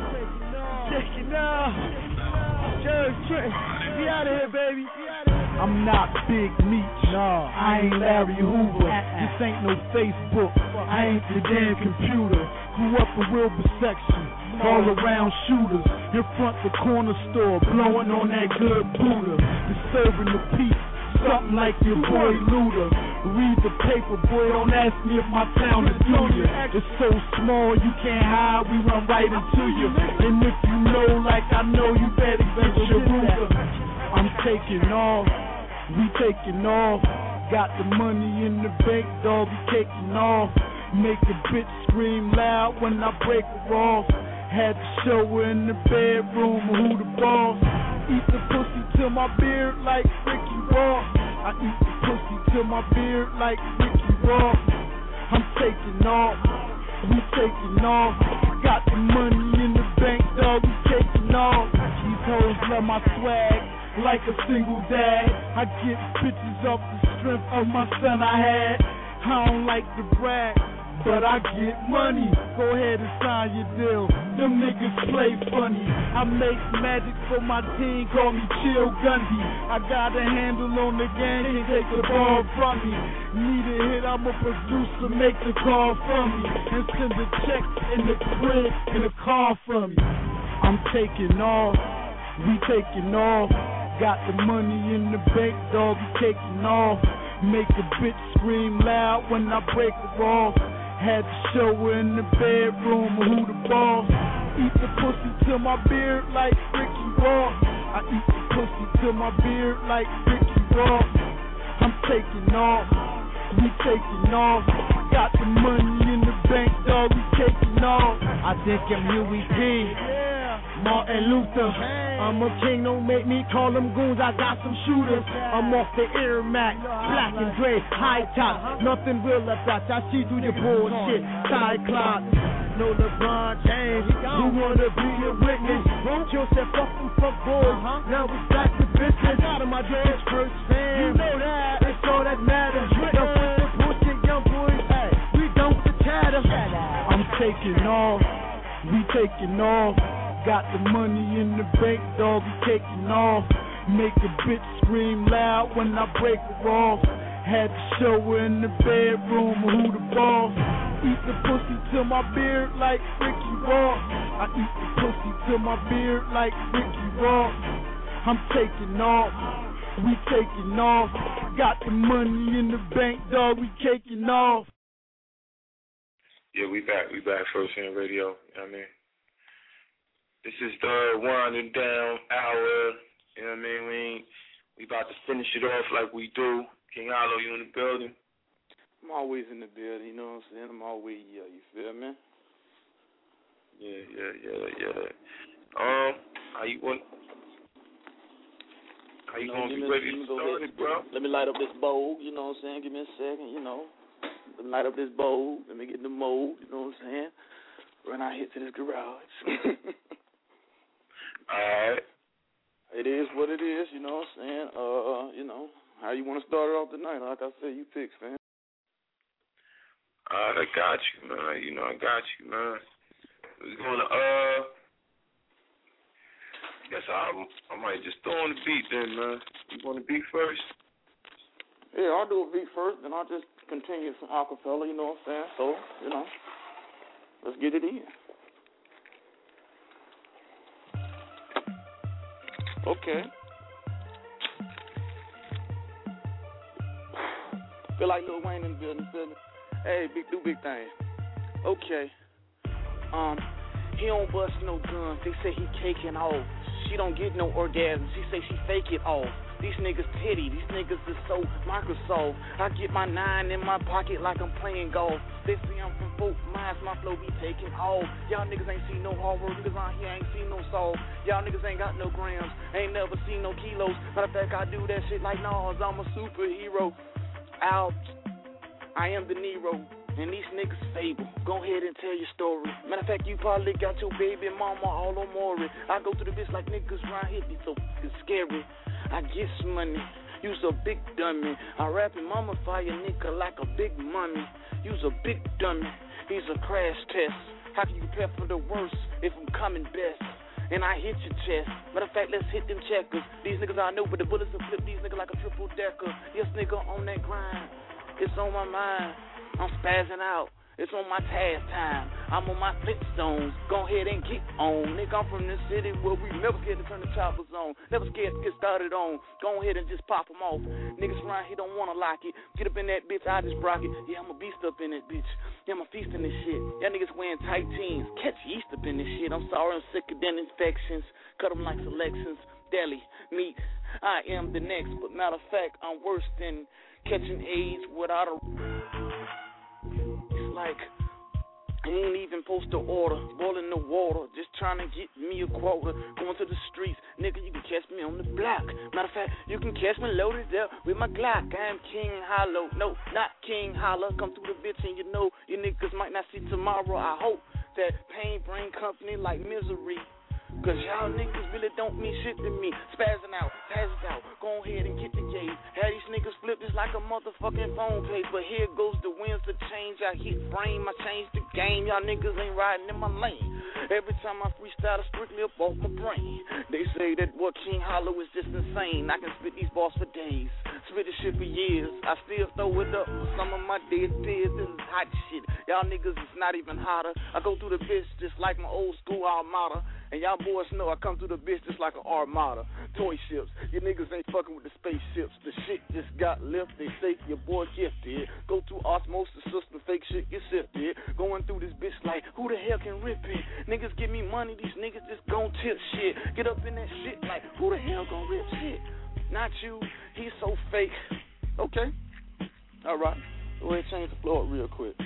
Jers, Trenton, we out of here, baby. I'm not Big Meech, nah, I ain't Larry Hoover. This ain't no Facebook, I ain't the damn computer. Grew up in Wilbur section, all around shooters. In front the corner store, blowing on that good Buddha. Disturbing the peace, something like your boy Luda. Read the paper, boy, don't ask me if my town is new you. It's so small, you can't hide, we run right into you. And if you know like I know, you better get your Ruger. I'm taking off, we taking off. Got the money in the bank, dog, we taking off. Make a bitch scream loud when I break her off. Had to show her in the bedroom who the boss. Eat the pussy till my beard like Ricky Ross. I eat the pussy till my beard like Ricky Ross. I'm taking off, we taking off. Got the money in the bank, dog, we taking off. These hoes love my swag like a single dad. I get bitches off the strength of my son I had. I don't like to brag, but I get money. Go ahead and sign your deal. Them niggas play funny. I make magic for my team, call me Chill Gundy. I got a handle on the game, can't take the ball from me. Need a hit, I'm a producer, make the call from me. And send a check in the crib in a car from me. I'm taking off, we taking off. Got the money in the bank, dog, we taking off. Make a bitch scream loud when I break her off. Had to show her in the bedroom who the boss. Eat the pussy till my beard like Ricky Ross. I eat the pussy till my beard like Ricky Ross. I'm taking off, we taking off. Got the money in the bank, dog, we taking off. I think I'm Huey P, Martin Luther. I'm a king, don't make me call them goons, I got some shooters. I'm off the Air Max, black and gray, high top. Nothing real about I see through your bullshit. Cyclops, no LeBron James. Who wanna be a witness? Joe said fuck them fuck boys. Now it's back to business. Out of my dreams, first fan. You know that, it's all that matters. Now put the bullshit, young boys. Hey, we don't get chatter. I'm taking off, we taking off. Got the money in the bank, dog, we taking off. Make a bitch scream loud when I break her off. Had to show her in the bedroom who the boss. Eat the pussy till my beard like Ricky Ross. I eat the pussy till my beard like Ricky Ross. I'm taking off, we taking off. Got the money in the bank, dog, we taking off. Yeah, we back First Hand Radio, you know what I mean? This is the winding down hour, you know what I mean? We about to finish it off like we do. King Hollow, you in the building? I'm always in the building, you know what I'm saying? I'm always, you feel me? Yeah. How you gonna be ready to start it, bro? Let me light up this bowl, you know what I'm saying? Give me a second, you know. Let me light up this bowl. Let me get in the mode, you know what I'm saying? when I hit to this garage. Alright. It is what it is, you know what I'm saying? You know, how you want to start it off tonight? Like I said, you pick, fam. Alright, I got you, man. You know, I got you, man. We're gonna, guess I might just throw on the beat then, man. You want the beat first? Yeah, I'll do a beat first, then I'll just continue some acapella, you know what I'm saying? So, you know, let's get it in. Okay. Feel like Lil Wayne in the building, Hey, do big thing. Okay. He don't bust no guns. They say he caking off. She don't get no orgasm. She say she fake it off. These niggas titty. These niggas is so Microsoft. I get my 9 in my pocket like I'm playing golf. They see I'm from Fort Myers. My flow be taking off. Y'all niggas ain't seen no hard work. Niggas on here ain't seen no soul. Y'all niggas ain't got no grams. Ain't never seen no kilos. Matter of fact, I do that shit like Nas. I'm a superhero. Out. I am the Nero. And these niggas fable. Go ahead and tell your story. Matter of fact, you probably got your baby mama all on Maury. I go through the bitch like niggas around here be so scary. I get some money. You's a big dummy. I rap and mama fire nigga like a big mummy. You's a big dummy. He's a crash test. How can you prepare for the worst if I'm coming best? And I hit your chest. Matter of fact, let's hit them checkers. These niggas I know, but the bullets will flip these niggas like a triple decker. Yes, nigga, on that grind. It's on my mind. I'm spazzing out. It's on my task time. I'm on my Flintstones. Go ahead and get on. Nigga, I'm from the city where we never scared to turn the choppers on. Never scared to get started on. Go ahead and just pop them off. Niggas around here don't want to lock it. Get up in that bitch, I just rock it. Yeah, I'm a beast up in that bitch. Yeah, I'm a feast in this shit. Y'all niggas wearing tight jeans. Catch yeast up in this shit. I'm sorry, I'm sicker than infections. Cut them like selections. Deli, meat. I am the next. But matter of fact, I'm worse than catching AIDS without a... It's like I ain't even supposed to order, boiling the water, just trying to get me a quota, going to the streets, nigga, you can catch me on the block. Matter of fact, you can catch me loaded up with my Glock. I am King Hollow, no, not King Holla. Come through the bitch and you know you niggas might not see tomorrow. I hope that pain bring company like misery. Cause y'all niggas really don't mean shit to me. Spazzing out, pass it out, go ahead and get the gauge. Have these niggas flip this like a motherfucking phone page. But here goes the winds to change. I hit frame, I change the game. Y'all niggas ain't riding in my lane. Every time I freestyle, I strictly up off my brain. They say that what King Hollow is just insane. I can spit these bars for days, spit this shit for years. I still throw it up for some of my dead peers. This is hot shit. Y'all niggas is not even hotter. I go through the bitch just like my old school alma. And y'all boys know I come through the bitch just like an armada. Toy ships, you niggas ain't fucking with the spaceships. The shit just got lifted. They say your boy gifted. Go through osmosis system, fake shit get sifted. Going through this bitch like, who the hell can rip it? Niggas give me money, these niggas just gon' tip shit. Get up in that shit like, who the hell gon' rip shit? Not you, he's so fake. Okay, alright. Go ahead and change the floor real quick.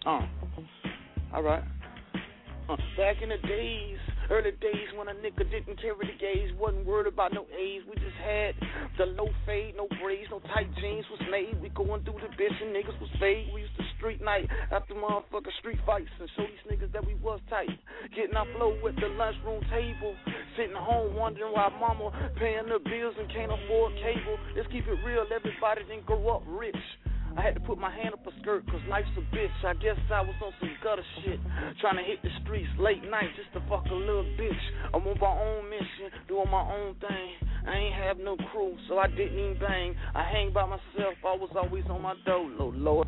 Alright. Back in the days, early days when a nigga didn't carry the gauge, wasn't worried about no A's. We just had the low fade, no braids, no tight jeans was made. We going through the bitch and niggas was fade. We used to street night after motherfucking street fights and show these niggas that we was tight. Getting our flow with the lunchroom table, sitting home wondering why mama paying the bills and can't afford cable. Let's keep it real, everybody didn't grow up rich. I had to put my hand up a skirt cause life's a bitch. I guess I was on some gutter shit, trying to hit the streets late night just to fuck a little bitch. I'm on my own mission, doing my own thing. I ain't have no crew, so I didn't even bang. I hang by myself, I was always on my dolo, Lord.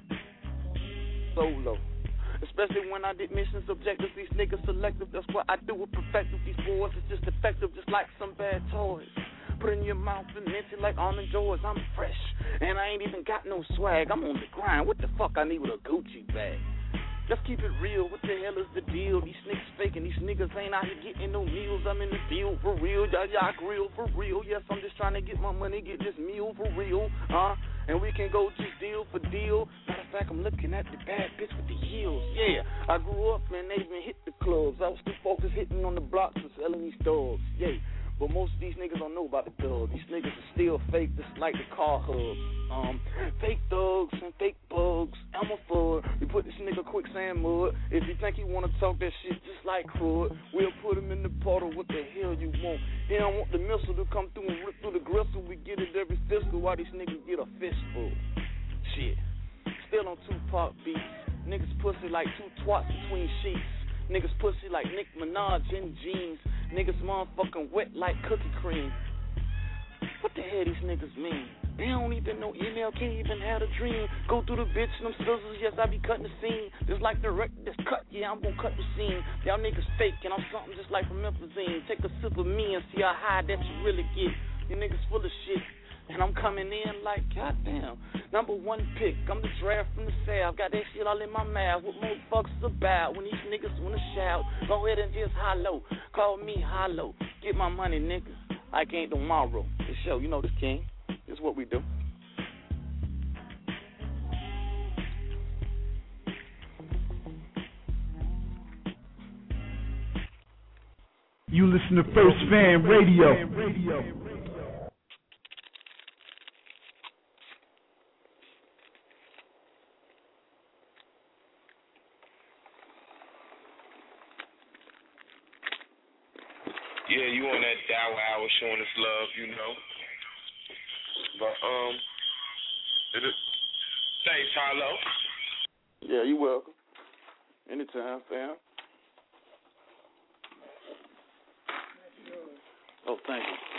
Solo. Especially when I did missions, objectives, these niggas selective. That's what I do with perfective. These boys is just effective, just like some bad toys. Put in your mouth and mint it like almond joys. I'm fresh, and I ain't even got no swag. I'm on the grind. What the fuck I need with a Gucci bag? Let's keep it real. What the hell is the deal? These niggas faking. These niggas ain't out here getting no meals. I'm in the field for real. Y'all grill for real. Yes, I'm just trying to get my money, get this meal for real. And we can go just deal for deal. Matter of fact, I'm looking at the bad bitch with the heels. Yeah, I grew up and they even hit the clubs. I was too focused hitting on the blocks and selling these dogs. Yeah. But most of these niggas don't know about the thug. These niggas are still fake, just like the car hub. Fake thugs and fake bugs. I'm a fud. We put this nigga quicksand mud. If you think he wanna talk that shit just like crud, we'll put him in the portal. What the hell you want? He don't want the missile to come through and rip through the gristle. We get it every fiscal. Why these niggas get a fistful? Shit. Still on Tupac beats. Niggas pussy like two twats between sheets. Niggas pussy like Nick Minaj in jeans. Niggas motherfucking wet like cookie cream. What the hell these niggas mean? They don't even know MLK even had a dream. Go through the bitch and them scissors, yes, I be cutting the scene. Just like the record that's cut, yeah, I'm gonna cut the scene. Y'all niggas fake and I'm something just like from Memphazine. Take a sip of me and see how high that you really get. You niggas full of shit. And I'm coming in like, goddamn, number one pick. I'm the draft from the South. Got that shit all in my mouth. What motherfuckers about when these niggas wanna shout? Go ahead and just hollow. Call me hollow. Get my money, nigga. I can't tomorrow. The show, you know this, King. This is what we do. You listen to First Fan Radio. Yeah, you on that Dow Hour showing us love, you know. But, thanks, Harlow. Yeah, you welcome. Anytime, fam. Oh, thank you.